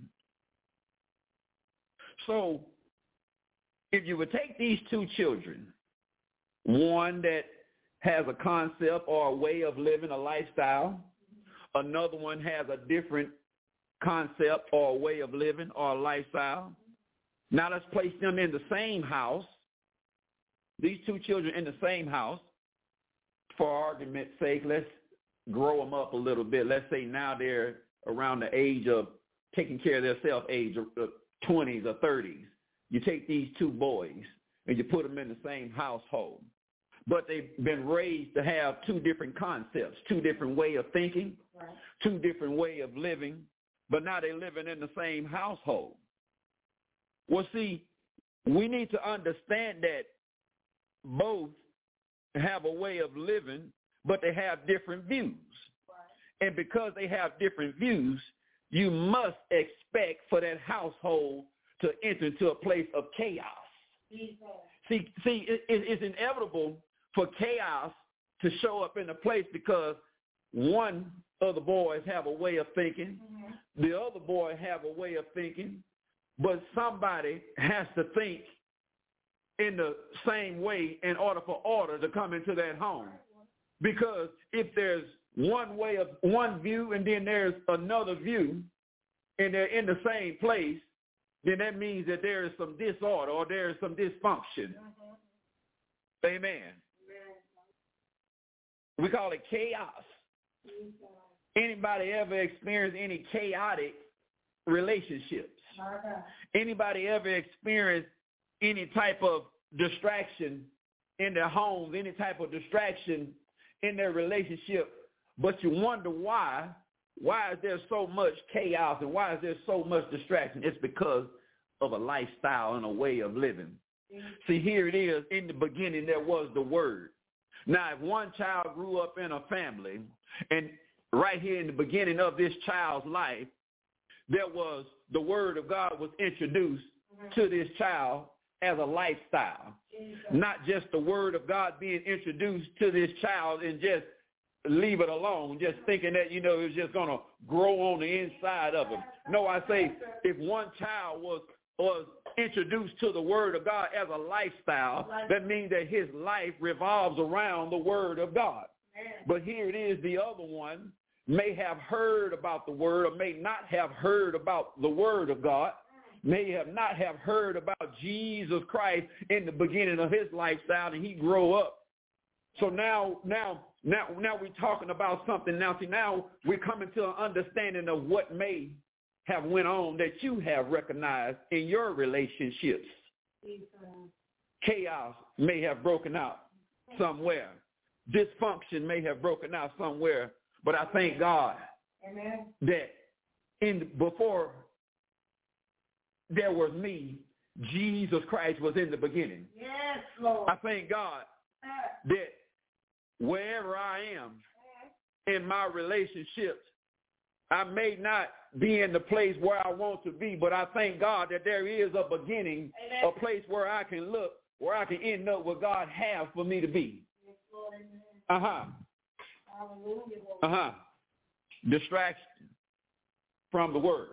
So if you would take these two children, one that has a concept or a way of living, a lifestyle, another one has a different concept or a way of living or a lifestyle. Now let's place them in the same house. These two children in the same house, for argument's sake, let's grow them up a little bit. Let's say now they're around the age of taking care of themselves, age of 20s or 30s. You take these two boys and you put them in the same household. But they've been raised to have two different concepts, two different way of thinking, two different way of living, but now they're living in the same household. Well, see, we need to understand that both have a way of living, but they have different views. And because they have different views, you must expect for that household to enter into a place of chaos. See, it's inevitable for chaos to show up in a place because one of the boys have a way of thinking, the other boy have a way of thinking, but somebody has to think in the same way in order for order to come into that home. Because if there's one view and then there's another view and they're in the same place, then that means that there is some disorder or there is some dysfunction. Amen. We call it chaos. Anybody ever experienced any chaotic relationships? Anybody ever experienced any type of distraction in their homes, any type of distraction in their relationship, but you wonder why is there so much chaos and why is there so much distraction? It's because of a lifestyle and a way of living. See, here it is. In the beginning, there was the Word. Now, if one child grew up in a family, and right here in the beginning of this child's life, there was the Word of God was introduced to this child as a lifestyle, not just the Word of God being introduced to this child and just leave it alone, just thinking that, it's just going to grow on the inside of him. No, I say if one child was introduced to the Word of God as a lifestyle, that means that his life revolves around the Word of God. But here it is, the other one may have heard about the Word or may not have heard about the Word of God, may have not have heard about Jesus Christ in the beginning of his lifestyle, and he grow up. So now we're talking about something. Now, see, now we're coming to an understanding of what may have went on that you have recognized in your relationships. Chaos may have broken out somewhere. Dysfunction may have broken out somewhere. But I thank God that before there was me, Jesus Christ was in the beginning. Yes, Lord. I thank God that wherever I am in my relationships, I may not be in the place where I want to be, but I thank God that there is a beginning, a place where I can look, where I can end up where God has for me to be. Distraction from the Word.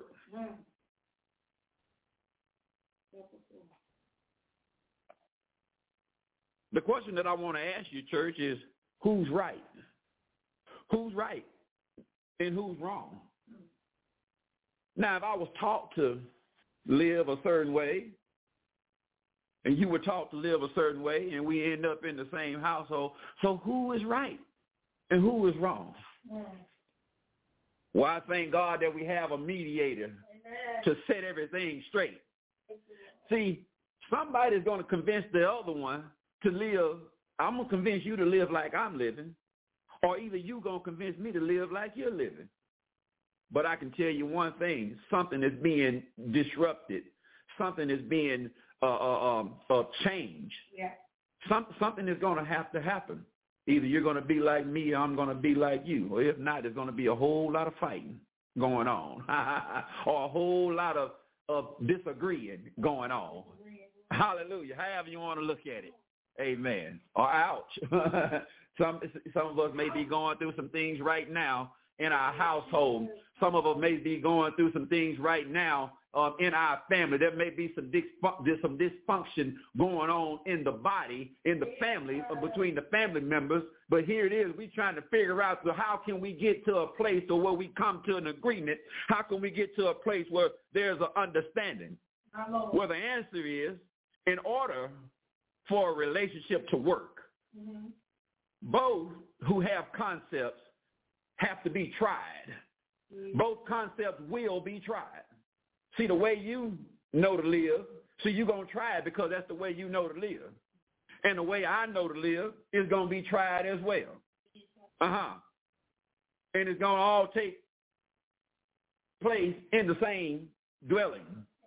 The question that I want to ask you, church, is who's right? Who's right and who's wrong? Now, if I was taught to live a certain way, and you were taught to live a certain way, and we end up in the same household, so who is right and who is wrong? Well, I thank God that we have a mediator to set everything straight. See, somebody's going to convince the other one to live. I'm going to convince you to live like I'm living, or either you're going to convince me to live like you're living. But I can tell you one thing, something is being disrupted. Something is being changed. Yeah. Something is going to have to happen. Either you're going to be like me or I'm going to be like you. Or if not, there's going to be a whole lot of fighting going on or a whole lot of disagreeing going on. Hallelujah. However you want to look at it. Amen. Or ouch. Some of us may be going through some things right now in our household. Some of us may be going through some things right now in our family. There may be some dysfunction going on in the body, in the family, between the family members. But here it is. We're trying to figure out, so how can we get to a place or where we come to an agreement? How can we get to a place where there's an understanding? Well, the answer is, in order for a relationship to work, both who have concepts have to be tried. Both concepts will be tried. See, the way you know to live, so you're going to try it because that's the way you know to live. And the way I know to live is going to be tried as well. And it's going to all take place in the same dwelling.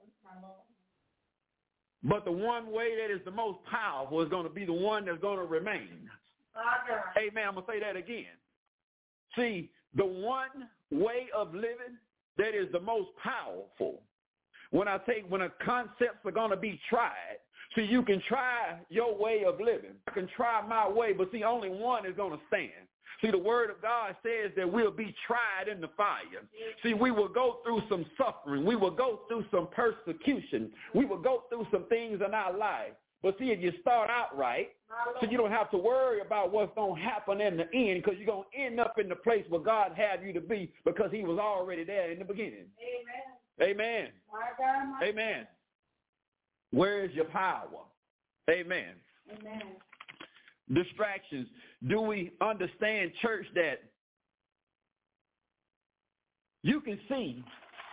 But the one way that is the most powerful is going to be the one that's going to remain. Amen. I'm going to say that again. See, the one way of living that is the most powerful, when a concepts are going to be tried, see, you can try your way of living. I can try my way, but see, only one is going to stand. See, the Word of God says that we'll be tried in the fire. See, we will go through some suffering. We will go through some persecution. We will go through some things in our life. But see, if you start out right, so you don't have to worry about what's going to happen in the end, because you're going to end up in the place where God had you to be because he was already there in the beginning. Amen. Amen. Amen. Where is your power? Amen. Amen. Distractions. Do we understand, church, that you can see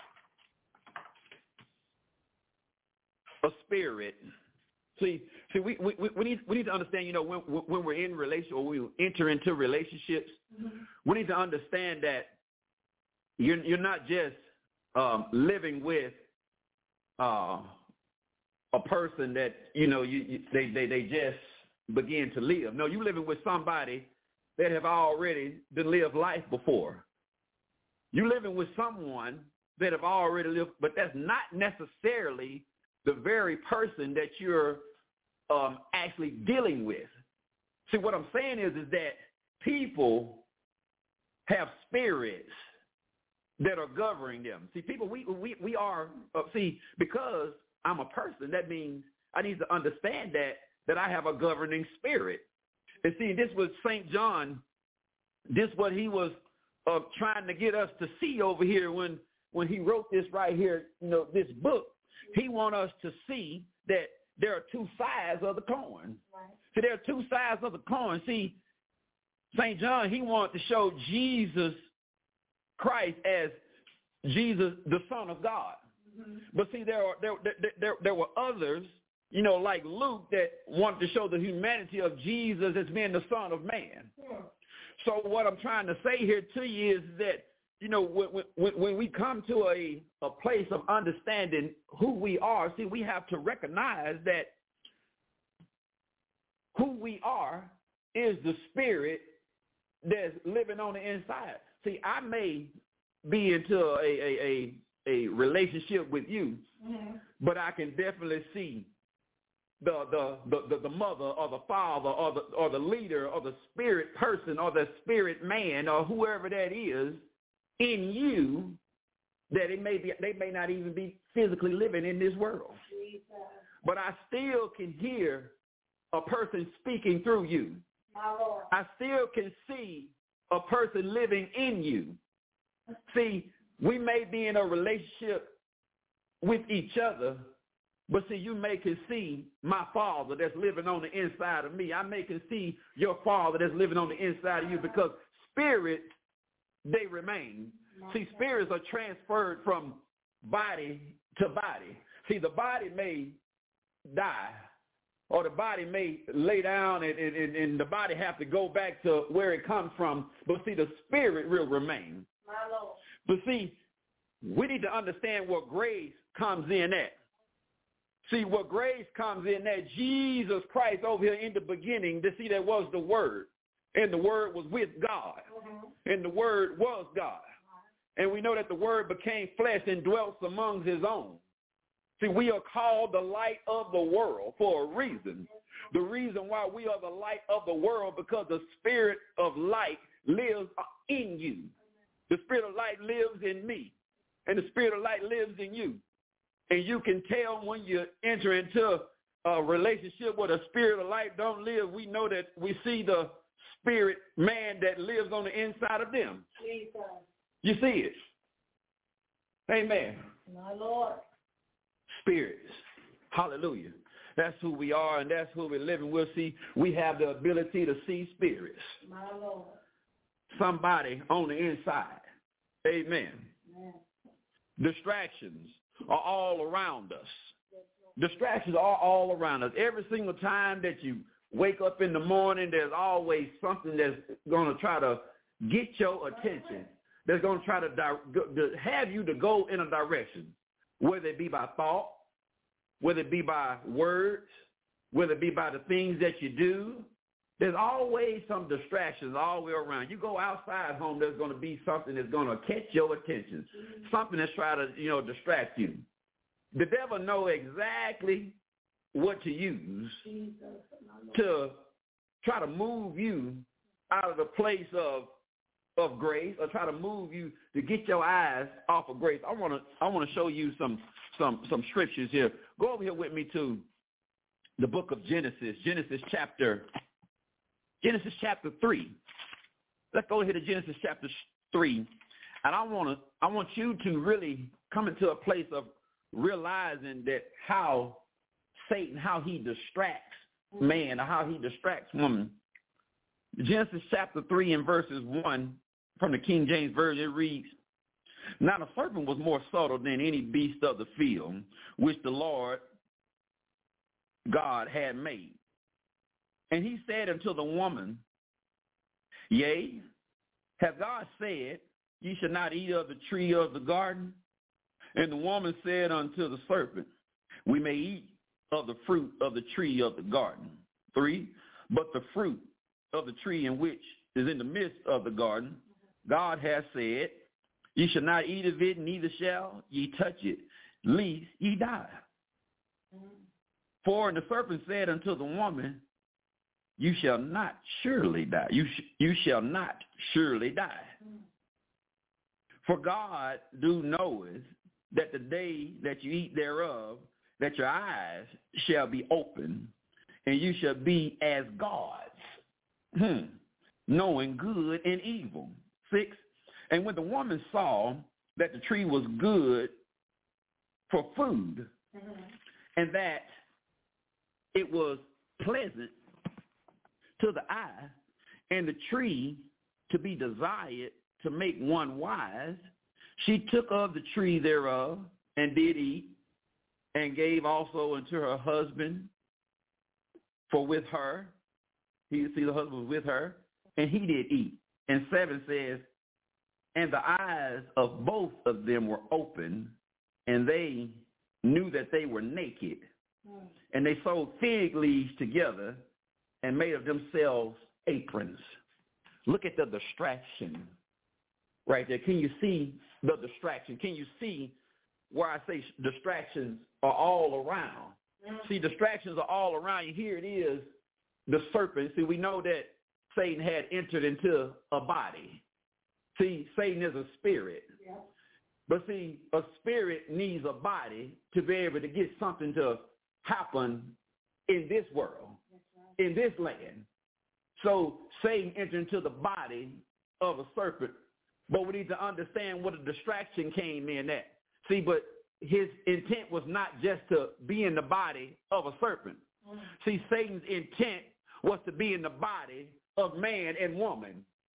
a spirit? See, we need to understand, you know, when we're in relation or we enter into relationships, we need to understand that you're not just living with a person that, you know, they just begin to live. No, you're living with somebody that have already lived life before. You're living with someone that have already lived, but that's not necessarily the very person that you're actually dealing with. See, what I'm saying is that people have spirits that are governing them. See, people, we are, because I'm a person, that means I need to understand that I have a governing spirit. And see, this was St. John, this what he was trying to get us to see over here when he wrote this right here, this book. He wants us to see that there are two sides of the coin. Right. See, there are two sides of the coin. See, St. John, he wanted to show Jesus Christ as Jesus, the Son of God. Mm-hmm. But see, there were others, like Luke, that wanted to show the humanity of Jesus as being the Son of Man. Yeah. So what I'm trying to say here to you is that, when we come to a place of understanding who we are, see, we have to recognize that who we are is the spirit that's living on the inside. See, I may be into a relationship with you, mm-hmm. but I can definitely see the mother or the father or the leader or the spirit person or the spirit man or whoever that is in you, that they may not even be physically living in this world. Jesus. But I still can hear a person speaking through you. I still can see a person living in you. See, we may be in a relationship with each other, but see, you may can see my Father that's living on the inside of me. I may can see your Father that's living on the inside of you, because spirits, they remain. See, spirits are transferred from body to body. See, the body may die, or the body may lay down and the body have to go back to where it comes from. But see, the spirit will remain. My Lord. But see, we need to understand what grace comes in at. See, what grace comes in at, Jesus Christ over here in the beginning, to see there was the Word. And the Word was with God. Mm-hmm. And the Word was God. And we know that the Word became flesh and dwelt among his own. See, we are called the light of the world for a reason. The reason why we are the light of the world, because the spirit of light lives in you. The spirit of light lives in me. And the spirit of light lives in you. And you can tell when you enter into a relationship where the spirit of light don't live. We know that we see the spirit man that lives on the inside of them. Jesus. You see it. Amen. My Lord. Spirits. Hallelujah. That's who we are, and that's who we're living. We'll see. We have the ability to see spirits. My Lord. Somebody on the inside. Amen. Amen. Distractions are all around us. Distractions are all around us. Every single time that you wake up in the morning, there's always something that's going to try to get your attention. That's going to try to have you to go in a direction, whether it be by thought, whether it be by words, whether it be by the things that you do. There's always some distractions all the way around. You go outside home, there's going to be something that's going to catch your attention, something that's trying to, distract you. The devil knows exactly what to use to try to move you out of the place of grace, or try to move you to get your eyes off of grace. I want to show you some scriptures here. Go over here with me to the book of Genesis, Genesis chapter 3. Let's go here to Genesis chapter 3, and I want you to really come into a place of realizing that how Satan, how he distracts man, or how he distracts woman. Genesis chapter 3 and verses 1 from the King James Version, it reads, "Now the serpent was more subtle than any beast of the field, which the Lord God had made. And he said unto the woman, Yea, hath God said, Ye shall not eat of the tree of the garden? And the woman said unto the serpent, We may eat of the fruit of the tree of the garden. 3, but the fruit of the tree in which is in the midst of the garden, God hath said, Ye shall not eat of it, neither shall ye touch it, lest ye die. 4, and the serpent said unto the woman, You shall not surely die. You shall not surely die. For God do knoweth that the day that you eat thereof, that your eyes shall be open, and you shall be as gods, knowing good and evil. 6, and when the woman saw that the tree was good for food, and that it was pleasant to the eye, and the tree to be desired to make one wise, she took of the tree thereof and did eat, and gave also unto her husband, for with her, the husband was with her, and he did eat. And 7 says, and the eyes of both of them were open, and they knew that they were naked. And they sewed fig leaves together and made of themselves aprons. Look at the distraction right there. Can you see the distraction? Can you see where I say distractions are all around? See, distractions are all around you. Here it is, the serpent. See, we know that Satan had entered into a body. See, Satan is a spirit. Yeah. But see, a spirit needs a body to be able to get something to happen in this world, in this land. So Satan entered into the body of a serpent, but we need to understand what a distraction came in at. See, but his intent was not just to be in the body of a serpent. See, Satan's intent was to be in the body of man and woman.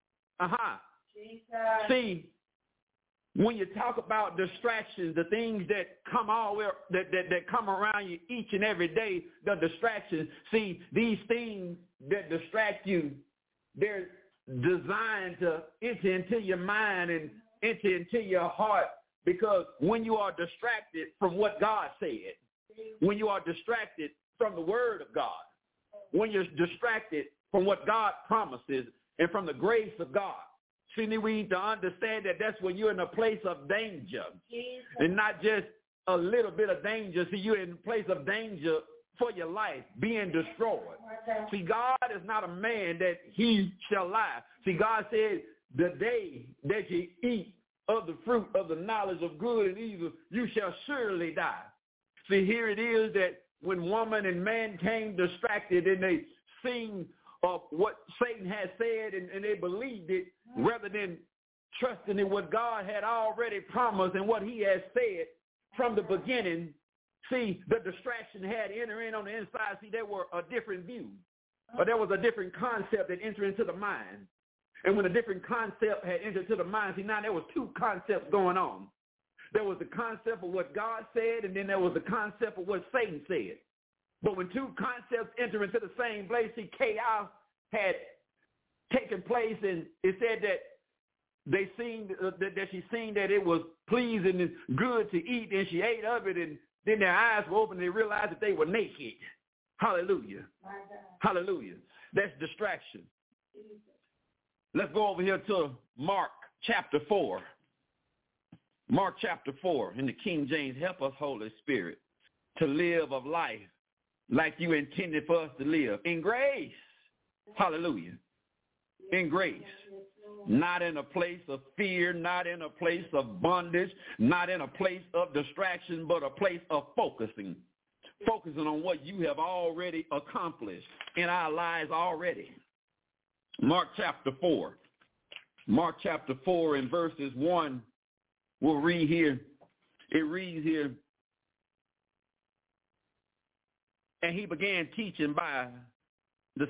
See, when you talk about distractions, the things that come all that come around you each and every day, the distractions. See, these things that distract you, they're designed to enter into your mind and enter into your heart, because when you are distracted from what God said, when you are distracted from the word of God, when you're distracted from what God promises and from the grace of God, see, we need to understand that that's when you're in a place of danger, and not just a little bit of danger. See, you're in a place of danger for your life, being destroyed. See, God is not a man that he shall lie. See, God said, the day that you eat of the fruit of the knowledge of good and evil, you shall surely die. See, here it is that when woman and man came distracted and they seen of what Satan had said, and they believed it, rather than trusting in what God had already promised and what he had said from the beginning. See, the distraction had entered in on the inside. See, there were a different view, or there was a different concept that entered into the mind. And when a different concept had entered into the mind, see, now there was two concepts going on. There was the concept of what God said, and then there was the concept of what Satan said. But when two concepts enter into the same place, see, chaos had taken place, and it said that they seen that she seen that it was pleasing and good to eat, and she ate of it, and then their eyes were open, and they realized that they were naked. Hallelujah. Hallelujah. That's distraction. Let's go over here to Mark chapter 4. Mark chapter 4 in the King James. Help us, Holy Spirit, to live of life like you intended for us to live. In grace. Hallelujah. In grace. Not in a place of fear, not in a place of bondage, not in a place of distraction, but a place of focusing. Focusing on what you have already accomplished in our lives already. Mark chapter 4. Mark chapter 4 in verses 1, we'll read here. It reads here, and he began teaching by the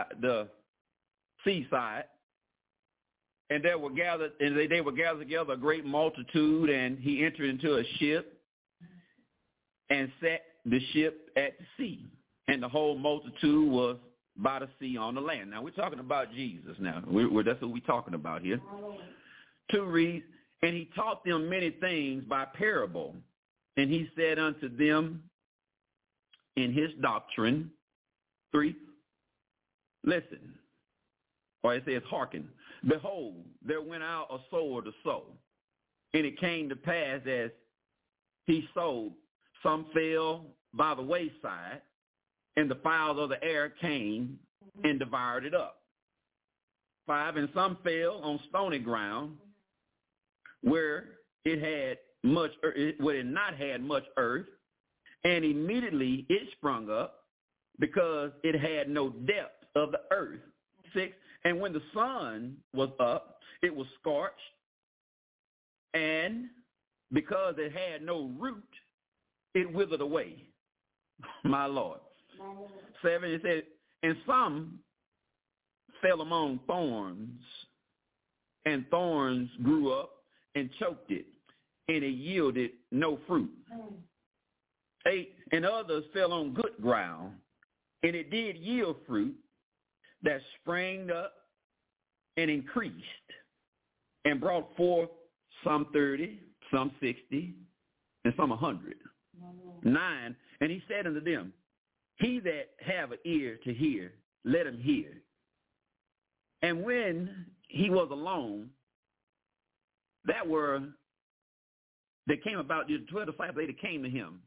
seaside, and they were gathered together a great multitude, and he entered into a ship and set the ship at the sea, and the whole multitude was by the sea on the land. Now we're talking about Jesus. Now that's what we're talking about here. 2 reads, and he taught them many things by parable, and he said unto them in his doctrine. 3, listen, or it says hearken. Behold, there went out a sower to sow, and it came to pass as he sowed, some fell by the wayside, and the fowls of the air came and devoured it up. 5, and some fell on stony ground, where it had not had much earth, and immediately it sprung up, because it had no depth of the earth. 6, and when the sun was up, it was scorched, and because it had no root, it withered away. My Lord. 7, it said, and some fell among thorns, and thorns grew up and choked it, and it yielded no fruit. 8, and others fell on good ground, and it did yield fruit that sprang up and increased, and brought forth some 30, some 60, and some 100. 9, and he said unto them, he that have an ear to hear, let him hear. And when he was alone, they came about, the 12 disciples, they came to him,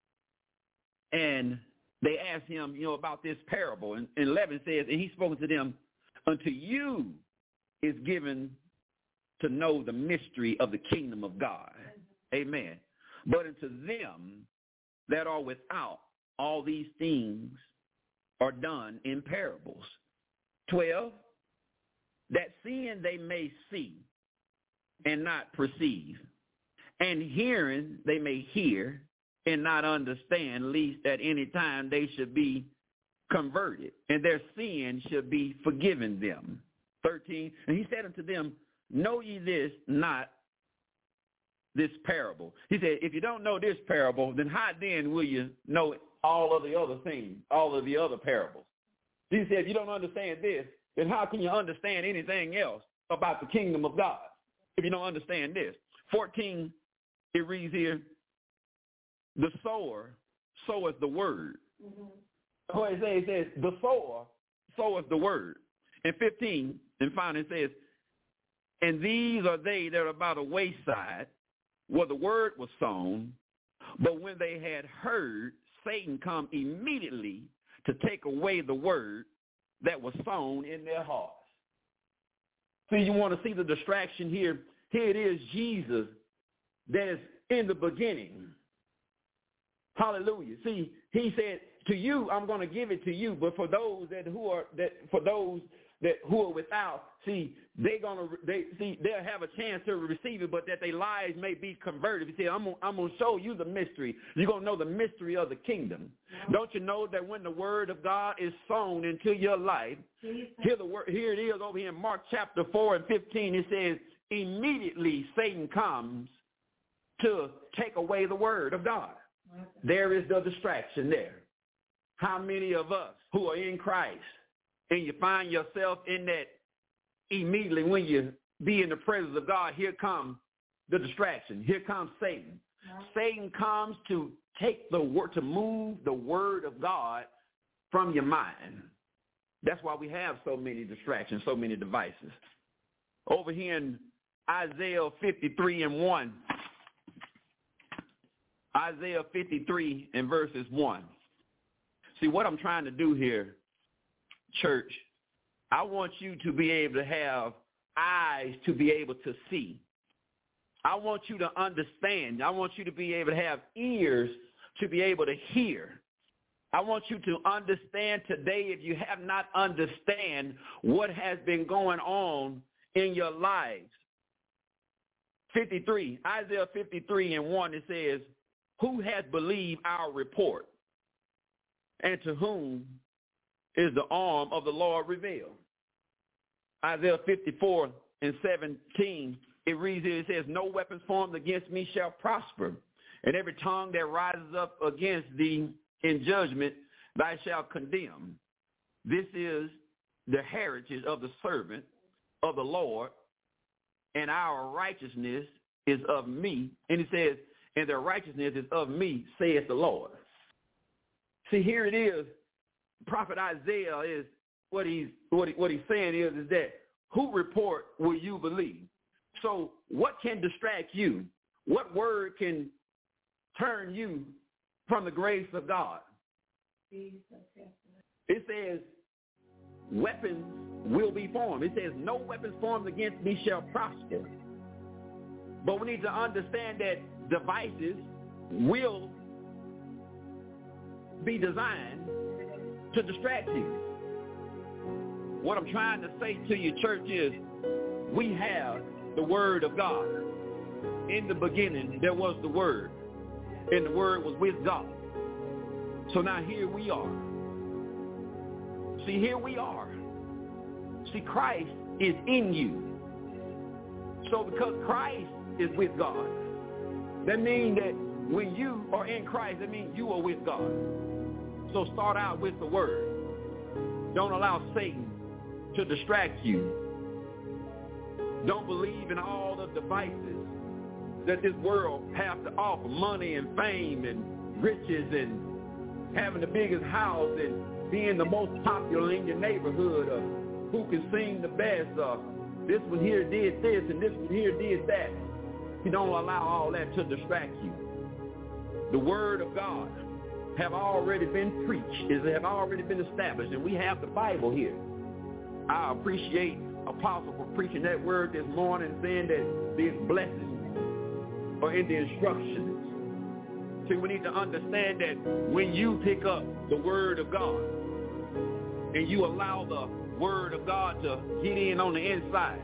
and they asked him, about this parable. And 11 says, and he spoke to them, unto you is given to know the mystery of the kingdom of God. Amen. But unto them that are without, all these things are done in parables. 12, that seeing they may see and not perceive, and hearing they may hear and not understand, lest at any time they should be converted, and their sin should be forgiven them. 13, and he said unto them, know ye this not, this parable? He said, if you don't know this parable, then how then will you know all of the other things, all of the other parables? He said, if you don't understand this, then how can you understand anything else about the kingdom of God if you don't understand this? 14, it reads here, the sower soweth the word. What it says, the sower soweth the word. And 15, and finally it says, and these are they that are by the wayside, where the word was sown, but when they had heard, Satan come immediately to take away the word that was sown in their hearts. So you want to see the distraction here. Here it is, Jesus that is in the beginning. Hallelujah. See, he said, to you, I'm going to give it to you, but for those who are without, see, they'll have a chance to receive it, but that their lives may be converted. He said, I'm going to show you the mystery. You're going to know the mystery of the kingdom. Don't you know that when the word of God is sown into your life, here it is over here in Mark chapter 4 and 15, it says, immediately Satan comes to take away the word of God. There is the distraction there. How many of us who are in Christ, and you find yourself in that immediately when you be in the presence of God, here comes the distraction. Here comes Satan. Satan comes to take the word, to move the word of God from your mind. That's why we have so many distractions, so many devices. Over here in Isaiah 53 and 1. Isaiah 53 and verses 1. See, what I'm trying to do here, church, I want you to be able to have eyes to be able to see. I want you to understand. I want you to be able to have ears to be able to hear. I want you to understand today, if you have not understand what has been going on in your lives. 53, Isaiah 53 and 1, it says, who has believed our report, and to whom is the arm of the Lord revealed? Isaiah 54 and 17, it reads here, it says, no weapons formed against me shall prosper, and every tongue that rises up against thee in judgment thou shalt condemn. This is the heritage of the servant of the Lord, and our righteousness is of me. And it says, and their righteousness is of me, saith the Lord. See, here it is. Prophet Isaiah is what he's saying is that who report will you believe? So what can distract you? What word can turn you from the grace of God? It says weapons will be formed. It says no weapons formed against me shall prosper. But we need to understand that devices will be designed to distract you. What I'm trying to say to you, church, is we have the Word of God. In the beginning, there was the Word, and the Word was with God. So now here we are. See, here we are. See, Christ is in you. So because Christ is with God, that means that when you are in Christ, that means you are with God. So start out with the Word. Don't allow Satan to distract you. Don't believe in all the devices that this world has to offer, money and fame and riches and having the biggest house and being the most popular in your neighborhood, or who can sing the best, or this one here did this and this one here did that. You don't allow all that to distract you. The Word of God have already been preached, have already been established, and we have the Bible here. I appreciate Apostle for preaching that word this morning, saying that these blessings are in the instructions. See, we need to understand that when you pick up the Word of God and you allow the Word of God to get in on the inside,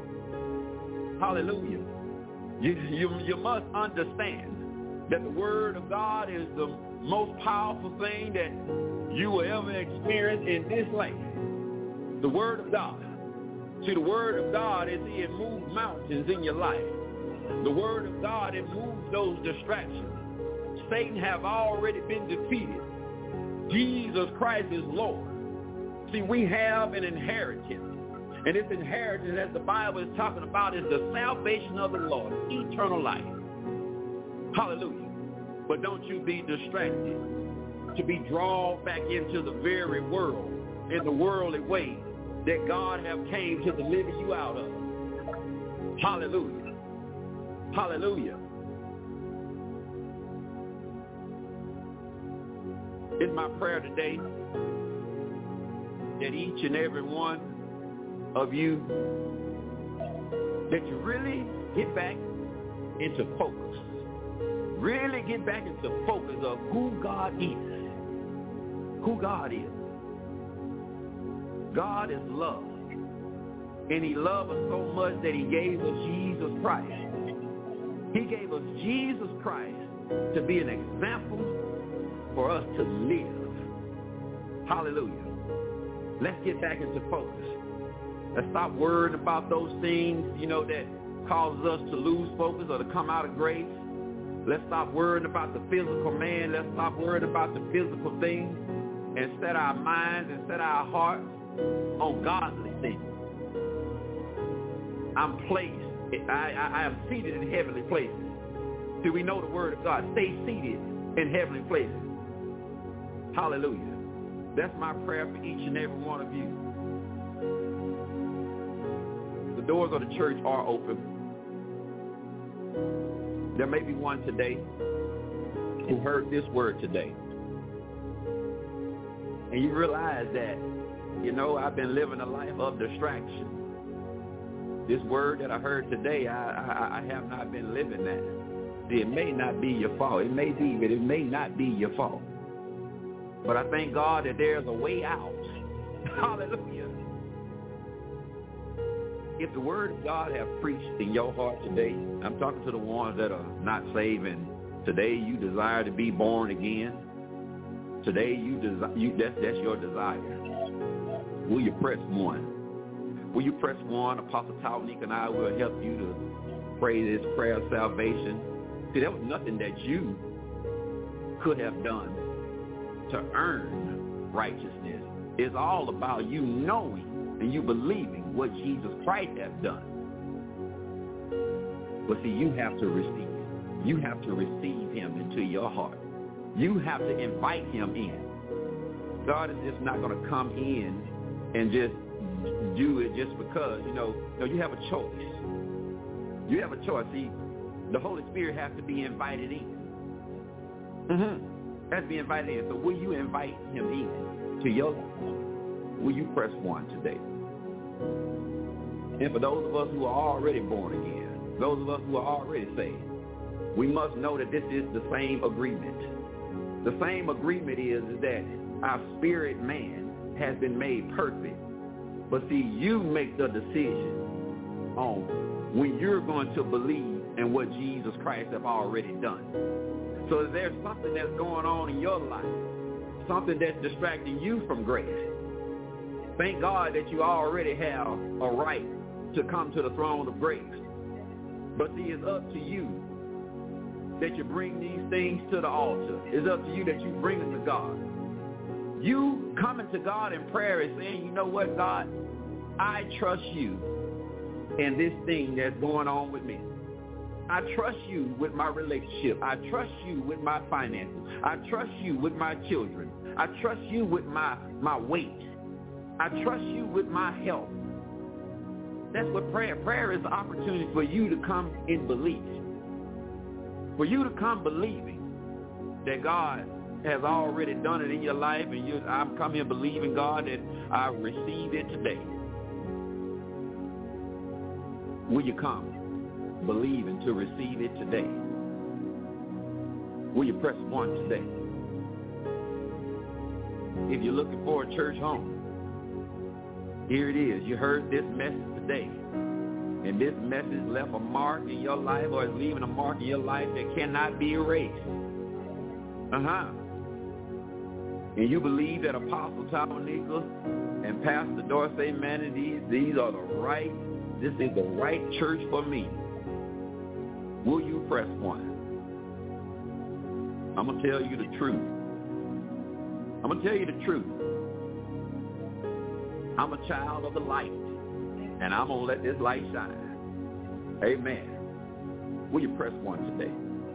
hallelujah, you must understand that the Word of God is the most powerful thing that you will ever experience in this life. The Word of God. See, the Word of God is it moves mountains in your life. The Word of God, it moves those distractions. Satan have already been defeated. Jesus Christ is Lord. See, we have an inheritance. And this inheritance, as the Bible is talking about, is the salvation of the Lord, eternal life. Hallelujah. But don't you be distracted to be drawn back into the very world in the worldly way that God have came to deliver you out of. Hallelujah. Hallelujah. It's my prayer today that each and every one of you, that you really get back into focus. Really get back into focus of who God is. Who God is. God is love. And he loved us so much that he gave us Jesus Christ. He gave us Jesus Christ to be an example for us to live. Hallelujah. Let's get back into focus. Let's stop worrying about those things, that causes us to lose focus or to come out of grace. Let's stop worrying about the physical man. Let's stop worrying about the physical things and set our minds and set our hearts on godly things. I'm placed. I am seated in heavenly places. Do we know the Word of God? Stay seated in heavenly places. Hallelujah. That's my prayer for each and every one of you. The doors of the church are open. There may be one today who heard this word today. And you realize that, I've been living a life of distraction. This word that I heard today, I have not been living that. See, it may not be your fault. It may be, but it may not be your fault. But I thank God that there's a way out. Hallelujah. If the Word of God have preached in your heart today, I'm talking to the ones that are not saved, and today you desire to be born again. Today that's your desire. Will you press 1? Will you press 1? Apostle Talnik and I will help you to pray this prayer of salvation. See, there was nothing that you could have done to earn righteousness. It's all about you knowing and you believing what Jesus Christ has done. But see, you have to receive it. You have to receive him into your heart. You have to invite him in. God is just not going to come in and just do it just because, No, you have a choice. You have a choice. See, the Holy Spirit has to be invited in. Has to be invited in. So will you invite him in to your life? Will you press 1 today? And for those of us who are already born again, those of us who are already saved, we must know that this is the same agreement. The same agreement is that our spirit man has been made perfect. But see, you make the decision on when you're going to believe in what Jesus Christ have already done. So if there's something that's going on in your life, something that's distracting you from grace, thank God that you already have a right to come to the throne of grace. But see, it's up to you that you bring these things to the altar. It's up to you that you bring them to God. You coming to God in prayer and saying, you know what, God, I trust you in this thing that's going on with me. I trust you with my relationship. I trust you with my finances. I trust you with my children. I trust you with my weight. I trust you with my health. That's what prayer is the opportunity for you to come in belief. For you to come believing that God has already done it in your life, and I'm coming here believing, God, that I receive it today. Will you come believing to receive it today? Will you press 1 today? If you're looking for a church home, here it is. You heard this message today, and this message left a mark in your life, or is leaving a mark in your life that cannot be erased. And you believe that Apostle Tabernacle and Pastor Dorsey Manning, these are this is the right church for me. Will you press 1? I'm going to tell you the truth. I'm going to tell you the truth. I'm a child of the light, and I'm going to let this light shine. Amen. Will you press 1 today?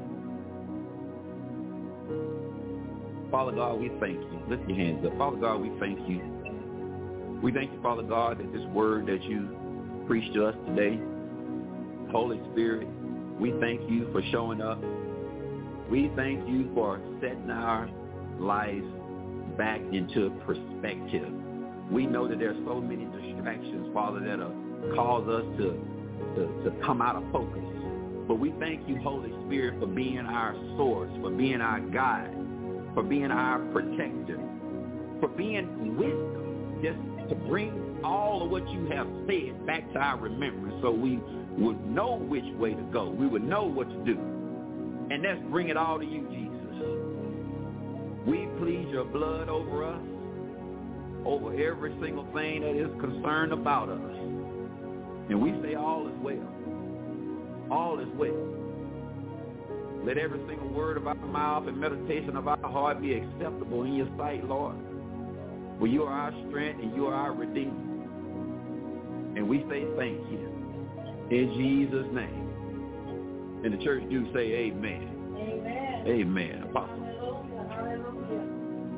Father God, we thank you. Lift your hands up. Father God, we thank you. We thank you, Father God, that this word that you preached to us today, Holy Spirit, we thank you for showing up. We thank you for setting our lives back into perspective. We know that there are so many distractions, Father, that cause us to come out of focus. But we thank you, Holy Spirit, for being our source, for being our guide, for being our protector, for being wisdom, just to bring all of what you have said back to our remembrance so we would know which way to go. We would know what to do. And let's bring it all to you, Jesus. We plead your blood over us, over every single thing that is concerned about us. And we say all is well. All is well. Let every single word of our mouth and meditation of our heart be acceptable in your sight, Lord. For you are our strength and you are our Redeemer. And we say thank you. In Jesus' name. And the church do say amen. Amen. Amen. Apostle. Hallelujah.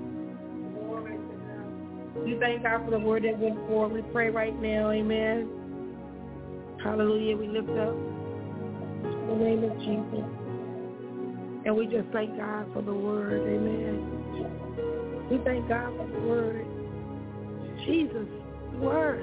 We thank God for the word that went forth. We pray right now. Amen. Hallelujah. We lift up in the name of Jesus. And we just thank God for the word. Amen. We thank God for the word. Jesus, the word.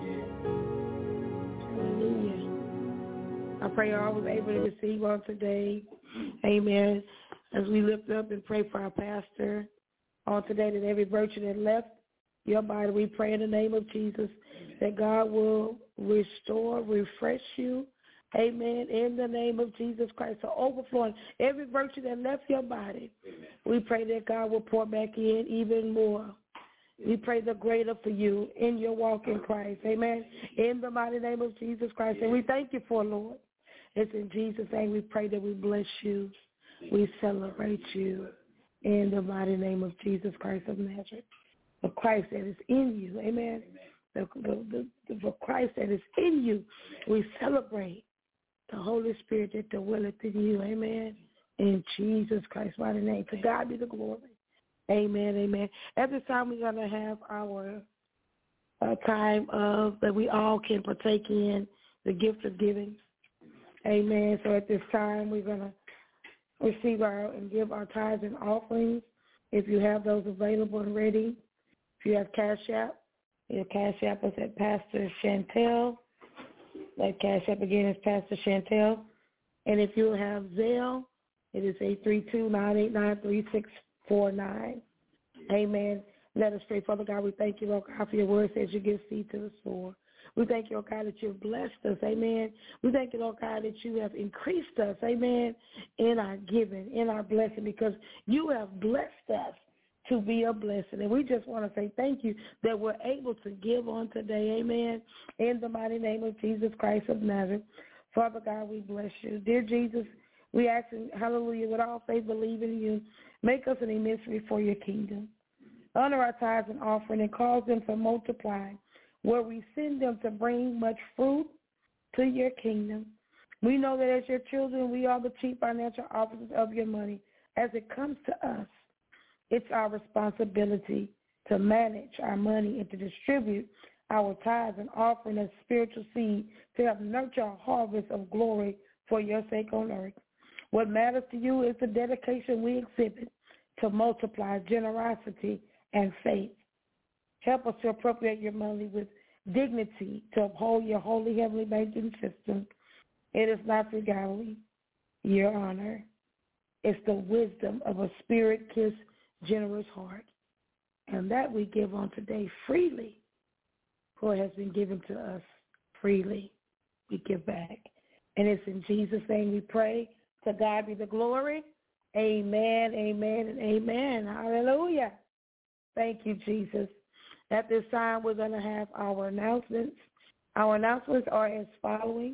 Hallelujah. I pray all was able to receive on today. Amen. As we lift up and pray for our pastor on today, that every virtue that left your body, we pray in the name of Jesus that God will restore, refresh you. Amen. In the name of Jesus Christ. So overflowing every virtue that left your body. Amen. We pray that God will pour back in even more. We pray the greater for you in your walk in Christ. Amen. In the mighty name of Jesus Christ. And we thank you for, Lord. It's in Jesus' name we pray that we bless you. We celebrate you in the mighty name of Jesus Christ of Nazareth. The Christ that is in you. Amen. The Christ that is in you. We celebrate the Holy Spirit that dwelleth in you. Amen. In Jesus Christ's mighty name. To God be the glory. Amen. Amen. At this time, we're going to have our time of that we all can partake in the gift of giving. Amen. So at this time, we're going to receive and give our tithes and offerings. If you have those available and ready, if you have Cash App, your Cash App is at Pastor Chantel. That Cash App again is Pastor Chantel. And if you have Zelle, it is 832-989-36 888-866-4649. Amen. Let us pray. Father God, we thank you, Lord God, for your word says you give seed to the sower. We thank you, Lord God, that you've blessed us. Amen. We thank you, Lord God, that you have increased us. Amen. In our giving, in our blessing, because you have blessed us to be a blessing. And we just want to say thank you that we're able to give on today. Amen. In the mighty name of Jesus Christ of Nazareth. Father God, we bless you. Dear Jesus, we ask, hallelujah, with all faith, believe in you. Make us an emissary for your kingdom. Honor our tithes and offering and cause them to multiply, where we send them to bring much fruit to your kingdom. We know that as your children, we are the chief financial officers of your money. As it comes to us, it's our responsibility to manage our money and to distribute our tithes and offering as spiritual seed to help nurture a harvest of glory for your sake on earth. What matters to you is the dedication we exhibit to multiply generosity and faith. Help us to appropriate your money with dignity to uphold your holy heavenly banking system. It is not regality, your honor. It's the wisdom of a spirit-kissed, generous heart. And that we give on today freely, for it has been given to us freely. We give back. And it's in Jesus' name we pray. To God be the glory. Amen, amen, and amen. Hallelujah. Thank you, Jesus. At this time, we're going to have our announcements. Our announcements are as following.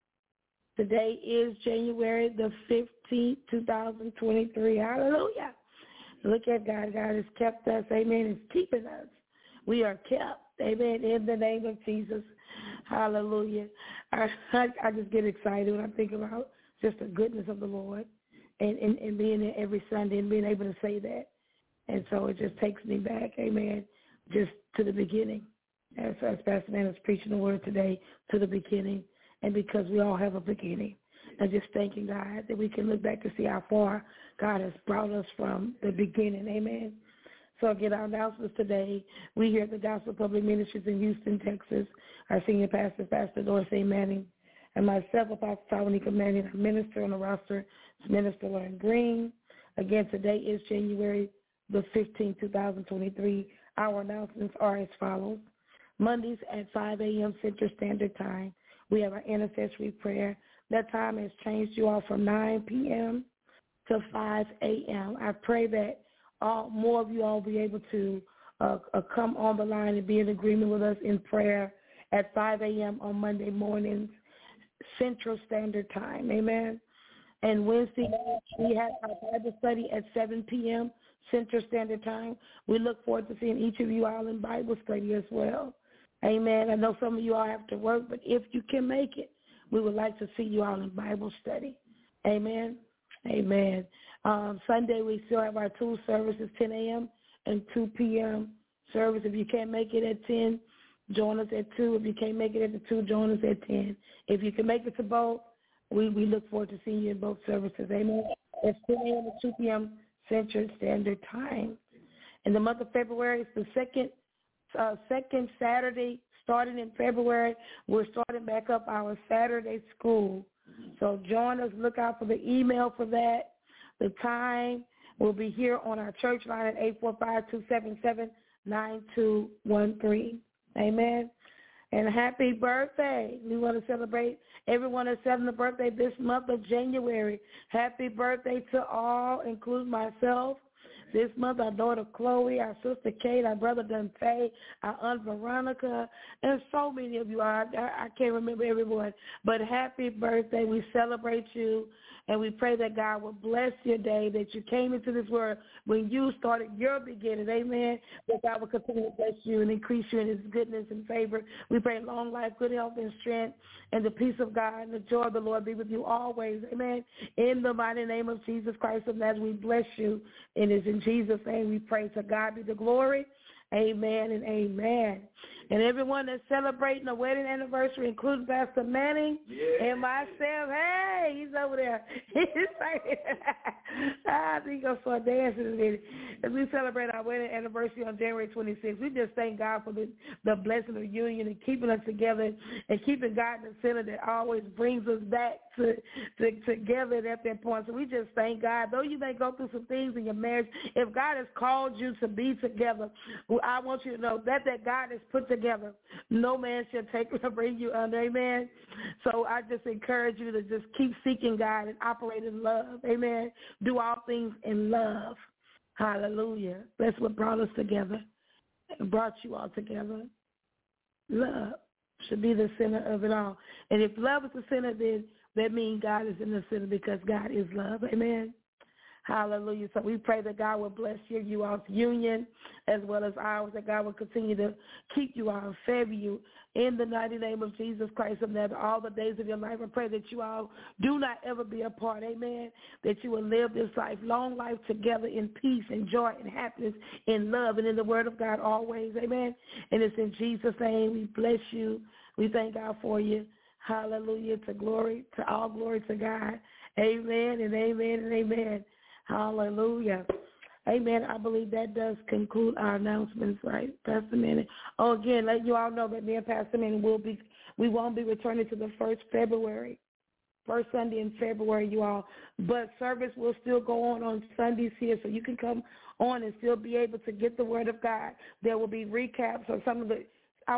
Today is January the 15th, 2023. Hallelujah. Look at God. God has kept us. Amen. He's keeping us. We are kept. Amen. In the name of Jesus. Hallelujah. I just get excited when I think about just the goodness of the Lord and being there every Sunday and being able to say that. And so it just takes me back, amen, just to the beginning. As Pastor Man was preaching the word today, to the beginning. And because we all have a beginning. And just thanking God that we can look back to see how far God has brought us from the beginning, amen. So again, our announcements today, we here at the Gospel Public Ministries in Houston, Texas, our senior pastor, Pastor Dorsey Manning, and myself, Apostle Tawanika Manning, our minister on the roster, is Minister Lauren Green. Again, today is January the 15th, 2023. Our announcements are as follows. Mondays at 5 a.m. Central Standard Time, we have our intercessory prayer. That time has changed, you all, from 9 p.m. to 5 a.m. I pray that more of you all will be able to come on the line and be in agreement with us in prayer at 5 a.m. on Monday mornings, Central Standard Time. Amen. And Wednesday, we have our Bible study at 7 p.m. Central Standard Time. We look forward to seeing each of you all in Bible study as well. Amen. I know some of you all have to work, but if you can make it, we would like to see you all in Bible study. Amen. Amen. Sunday, we still have our two services, 10 a.m. and 2 p.m. service. If you can't make it at 10, join us at 2. If you can't make it at the 2, join us at 10. If you can make it to both, we look forward to seeing you in both services. Amen. It's 10 a.m. and 2 p.m. Central Standard Time. In the month of February, it's the second Saturday starting in February. We're starting back up our Saturday school. So join us. Look out for the email for that. The time will be here on our church line at 845-277-9213. Amen. And happy birthday. We want to celebrate everyone that's having a birthday this month of January. Happy birthday to all, including myself. This month, our daughter Chloe, our sister Kate, our brother Dante, our aunt Veronica, and so many of you. I can't remember everyone, but happy birthday. We celebrate you, and we pray that God will bless your day, that you came into this world when you started your beginning. Amen. That God will continue to bless you and increase you in his goodness and favor. We pray long life, good health, and strength, and the peace of God and the joy of the Lord be with you always. Amen. In the mighty name of Jesus Christ of Nazareth, we bless you, and it's in Jesus' name we pray. To God be the glory. Amen and amen. And everyone that's celebrating a wedding anniversary, including Pastor Manning and myself. Hey, he's over there. He's like, I think he's going to start dancing in a minute. As we celebrate our wedding anniversary on January 26th, we just thank God for the blessing of union and keeping us together and keeping God in the center that always brings us back together at that point. So we just thank God. Though you may go through some things in your marriage, if God has called you to be together, I want you to know that God has put together, no man shall take or bring you under. Amen. So I just encourage you to just keep seeking God and operate in love. Amen. Do all things in love. Hallelujah. That's what brought us together and brought you all together. Love should be the center of it all. And if love is the center, then that means God is in the center because God is love. Amen. Hallelujah. So we pray that God will bless you all's union as well as ours, that God will continue to keep you all and favor you in the mighty name of Jesus Christ of Nazareth all the days of your life. I pray that you all do not ever be apart. Amen. That you will live this life, long life together in peace and joy and happiness, in love and in the word of God always. Amen. And it's in Jesus' name we bless you. We thank God for you. Hallelujah. To all glory to God. Amen and amen and amen. Hallelujah. Amen. I believe that does conclude our announcements, right, Pastor Manning? Oh, again, let you all know that me and Pastor Manning we won't be returning to the first Sunday in February, you all. But service will still go on Sundays here, so you can come on and still be able to get the word of God. There will be recaps of some of the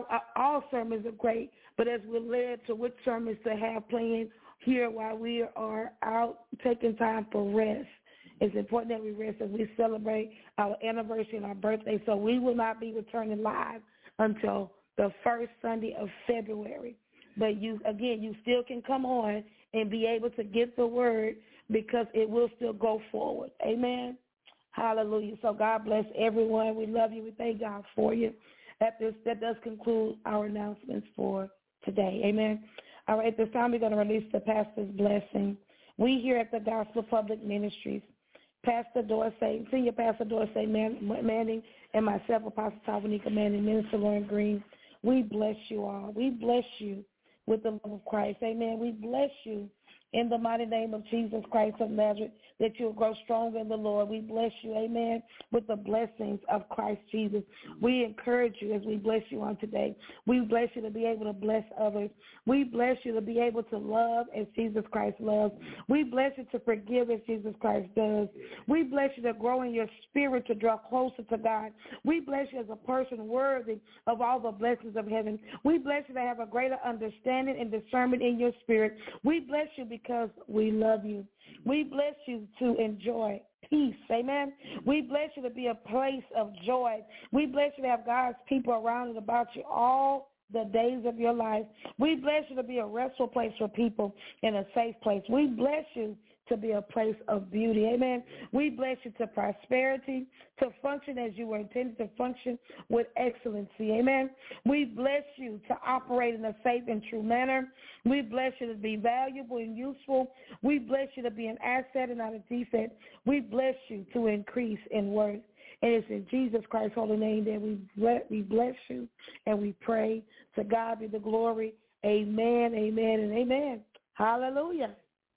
all sermons are great, but as we're led to which sermons to have playing here while we are out taking time for rest. It's important that we rest as we celebrate our anniversary and our birthday. So we will not be returning live until the first Sunday of February. But you still can come on and be able to get the word because it will still go forward. Amen. Hallelujah. So God bless everyone. We love you. We thank God for you. That does conclude our announcements for today. Amen. All right, at this time we're going to release the pastor's blessing. We here at the Gospel Public Ministries, Pastor Dorsey, Senior Pastor Dorsey Manning, and myself, Apostle Tawanika Manning, Minister Lauren Green, we bless you all. We bless you with the love of Christ. Amen. We bless you in the mighty name of Jesus Christ of Nazareth, that you'll grow stronger in the Lord. We bless you, amen, with the blessings of Christ Jesus. We encourage you as we bless you on today. We bless you to be able to bless others. We bless you to be able to love as Jesus Christ loves. We bless you to forgive as Jesus Christ does. We bless you to grow in your spirit to draw closer to God. We bless you as a person worthy of all the blessings of heaven. We bless you to have a greater understanding and discernment in your spirit. We bless you because we love you. We bless you to enjoy peace. Amen. We bless you to be a place of joy. We bless you to have God's people around and about you all the days of your life. We bless you to be a restful place for people and a safe place. We bless you to be a place of beauty. Amen. We bless you to prosperity, to function as you were intended to function with excellency. Amen. We bless you to operate in a safe and true manner. We bless you to be valuable and useful. We bless you to be an asset and not a defect. We bless you to increase in worth. And it's in Jesus Christ's holy name that we bless you and we pray. To God be the glory. Amen, amen, and amen. Hallelujah.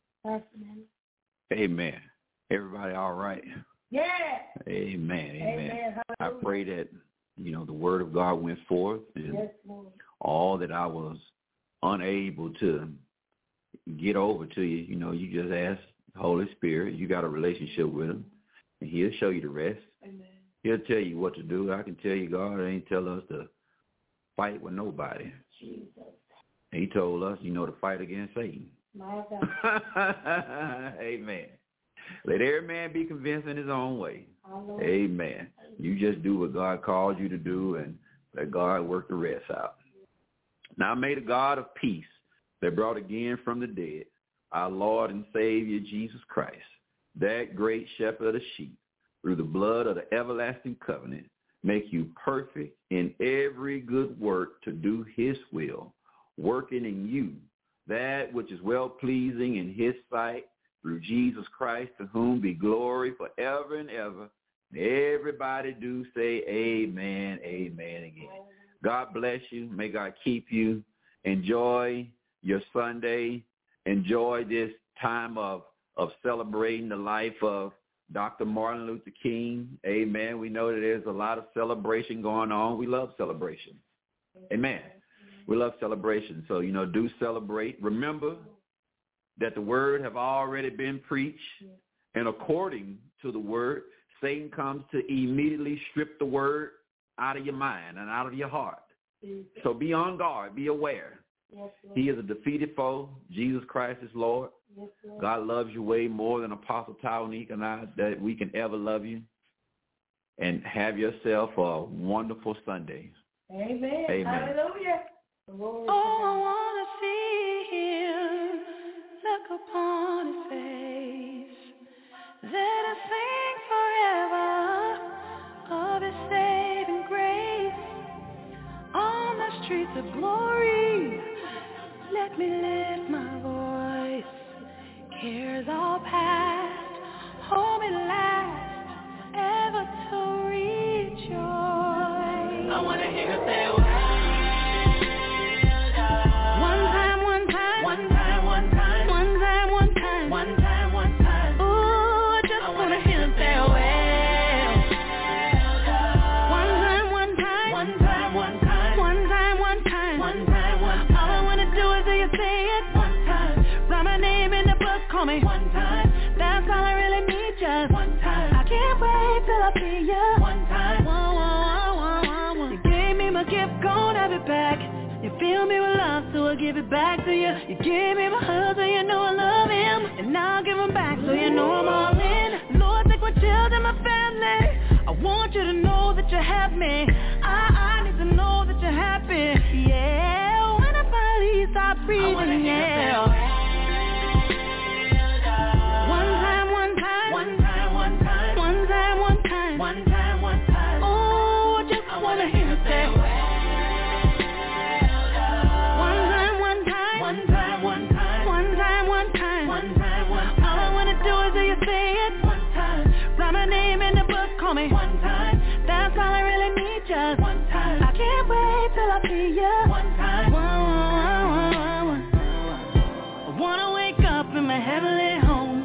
Amen. Everybody all right? Yeah. Amen. Amen. I pray that, the word of God went forth and yes, all that I was unable to get over to you, you just ask the Holy Spirit. You got a relationship with him, and he'll show you the rest. Amen. He'll tell you what to do. I can tell you God ain't tell us to fight with nobody. Jesus. He told us, to fight against Satan. My God. Amen. Let every man be convinced in his own way. Hallelujah. Amen. You just do what God called you to do and let God work the rest out. Now may the God of peace that brought again from the dead our Lord and Savior Jesus Christ, that great shepherd of the sheep, through the blood of the everlasting covenant, make you perfect in every good work to do his will, working in you that which is well-pleasing in his sight, through Jesus Christ, to whom be glory forever and ever. Everybody do say amen, amen again. God bless you. May God keep you. Enjoy your Sunday. Enjoy this time of celebrating the life of Dr. Martin Luther King. Amen. We know that there's a lot of celebration going on. We love celebration. Amen. We love celebration. So, do celebrate. Remember that the word have already been preached. And according to the word, Satan comes to immediately strip the word out of your mind and out of your heart. So be on guard. Be aware. He is a defeated foe. Jesus Christ is Lord. God loves you way more than Apostle Townique and I that we can ever love you. And have yourself a wonderful Sunday. Amen. Amen. Hallelujah. Oh, I want to see him, look upon his face. Let us sing forever of his saving grace. On the streets of glory, let me lift my voice. Cares all past, hold me last, ever to rejoice. I want to hear you say, well done. One time, one time. One time, one time. One time, one time. One time, one time. Ooh, I just want to hear you say, well done. One time, one time. One time, one time. One time, one time. One time, one time. All I want to do is hear you say it one time. Write my name in the book, call me one time. That's all I really need, just one time. I can't wait till I see you one time. You gave me my gift, gon' have it back. You fill me with love, so I'll give it back to you. You gave me my husband, you know I love him. And now I'll give him back, so you know I'm all in. Lord, take my children, my family. I want you to know that you have me. I need to know that you're happy. Yeah, when I finally stop breathing, yeah. One time, one time. One time, one time. One time, one time. One time, one time. Oh, I just wanna hear you say one time, one time. One time, one time. One time, one time. One time, one time. All I wanna do is hear you say it one time. Write my name in the book, call me one time. That's all I really need, just one time. I can't wait till I see you one time. I wanna wake up in my heavenly home.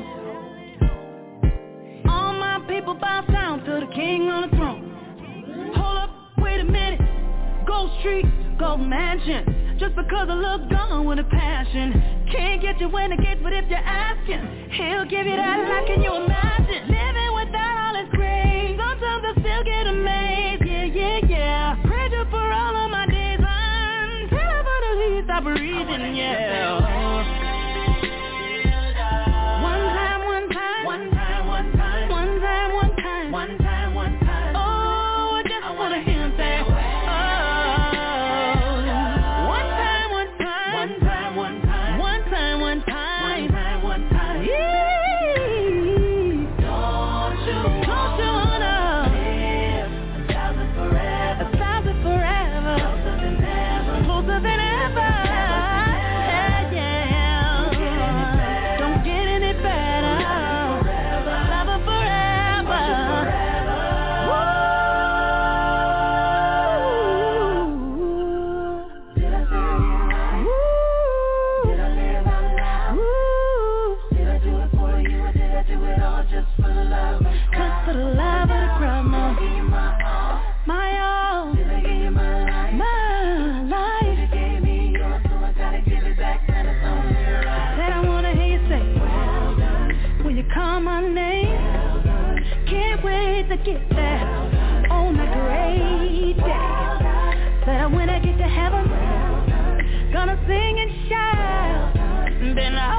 All my people bow down to the King on the throne. Hold up, wait a minute. Gold Street, Gold Mansion. Just because I look gone with a passion. Can't get you when I get, but if you're asking, he'll give you that, like, can you imagine? Living without all his grace. Sometimes I still get amazed. Yeah. Praise you for all of my days until I finally stop breathing, yeah. One time, one time. One time, one time. One time, one time. One time, one time. Oh, I just wanna hear him say, oh. One time, one time. One time, one time. One time, one time. One time, one time. Yeah. Don't you wanna live 1,000 forever? 1,000 forever. Closer than ever. Closer than ever. Don't get any better. Love it forever. Did I say it right? Did I live out loud? Did I do it for you or did I do it all just for the love? Just for the love of the crowd, no. Did I give you my all? My all. Did I give you my life? My life. You gave me yours, so I gotta give it back. Then it's only right. Said I wanna hear you say, well done. When you call my name, well done. Can't wait to get there on that great day. Said when I get to heaven, gonna sing and shout. Then I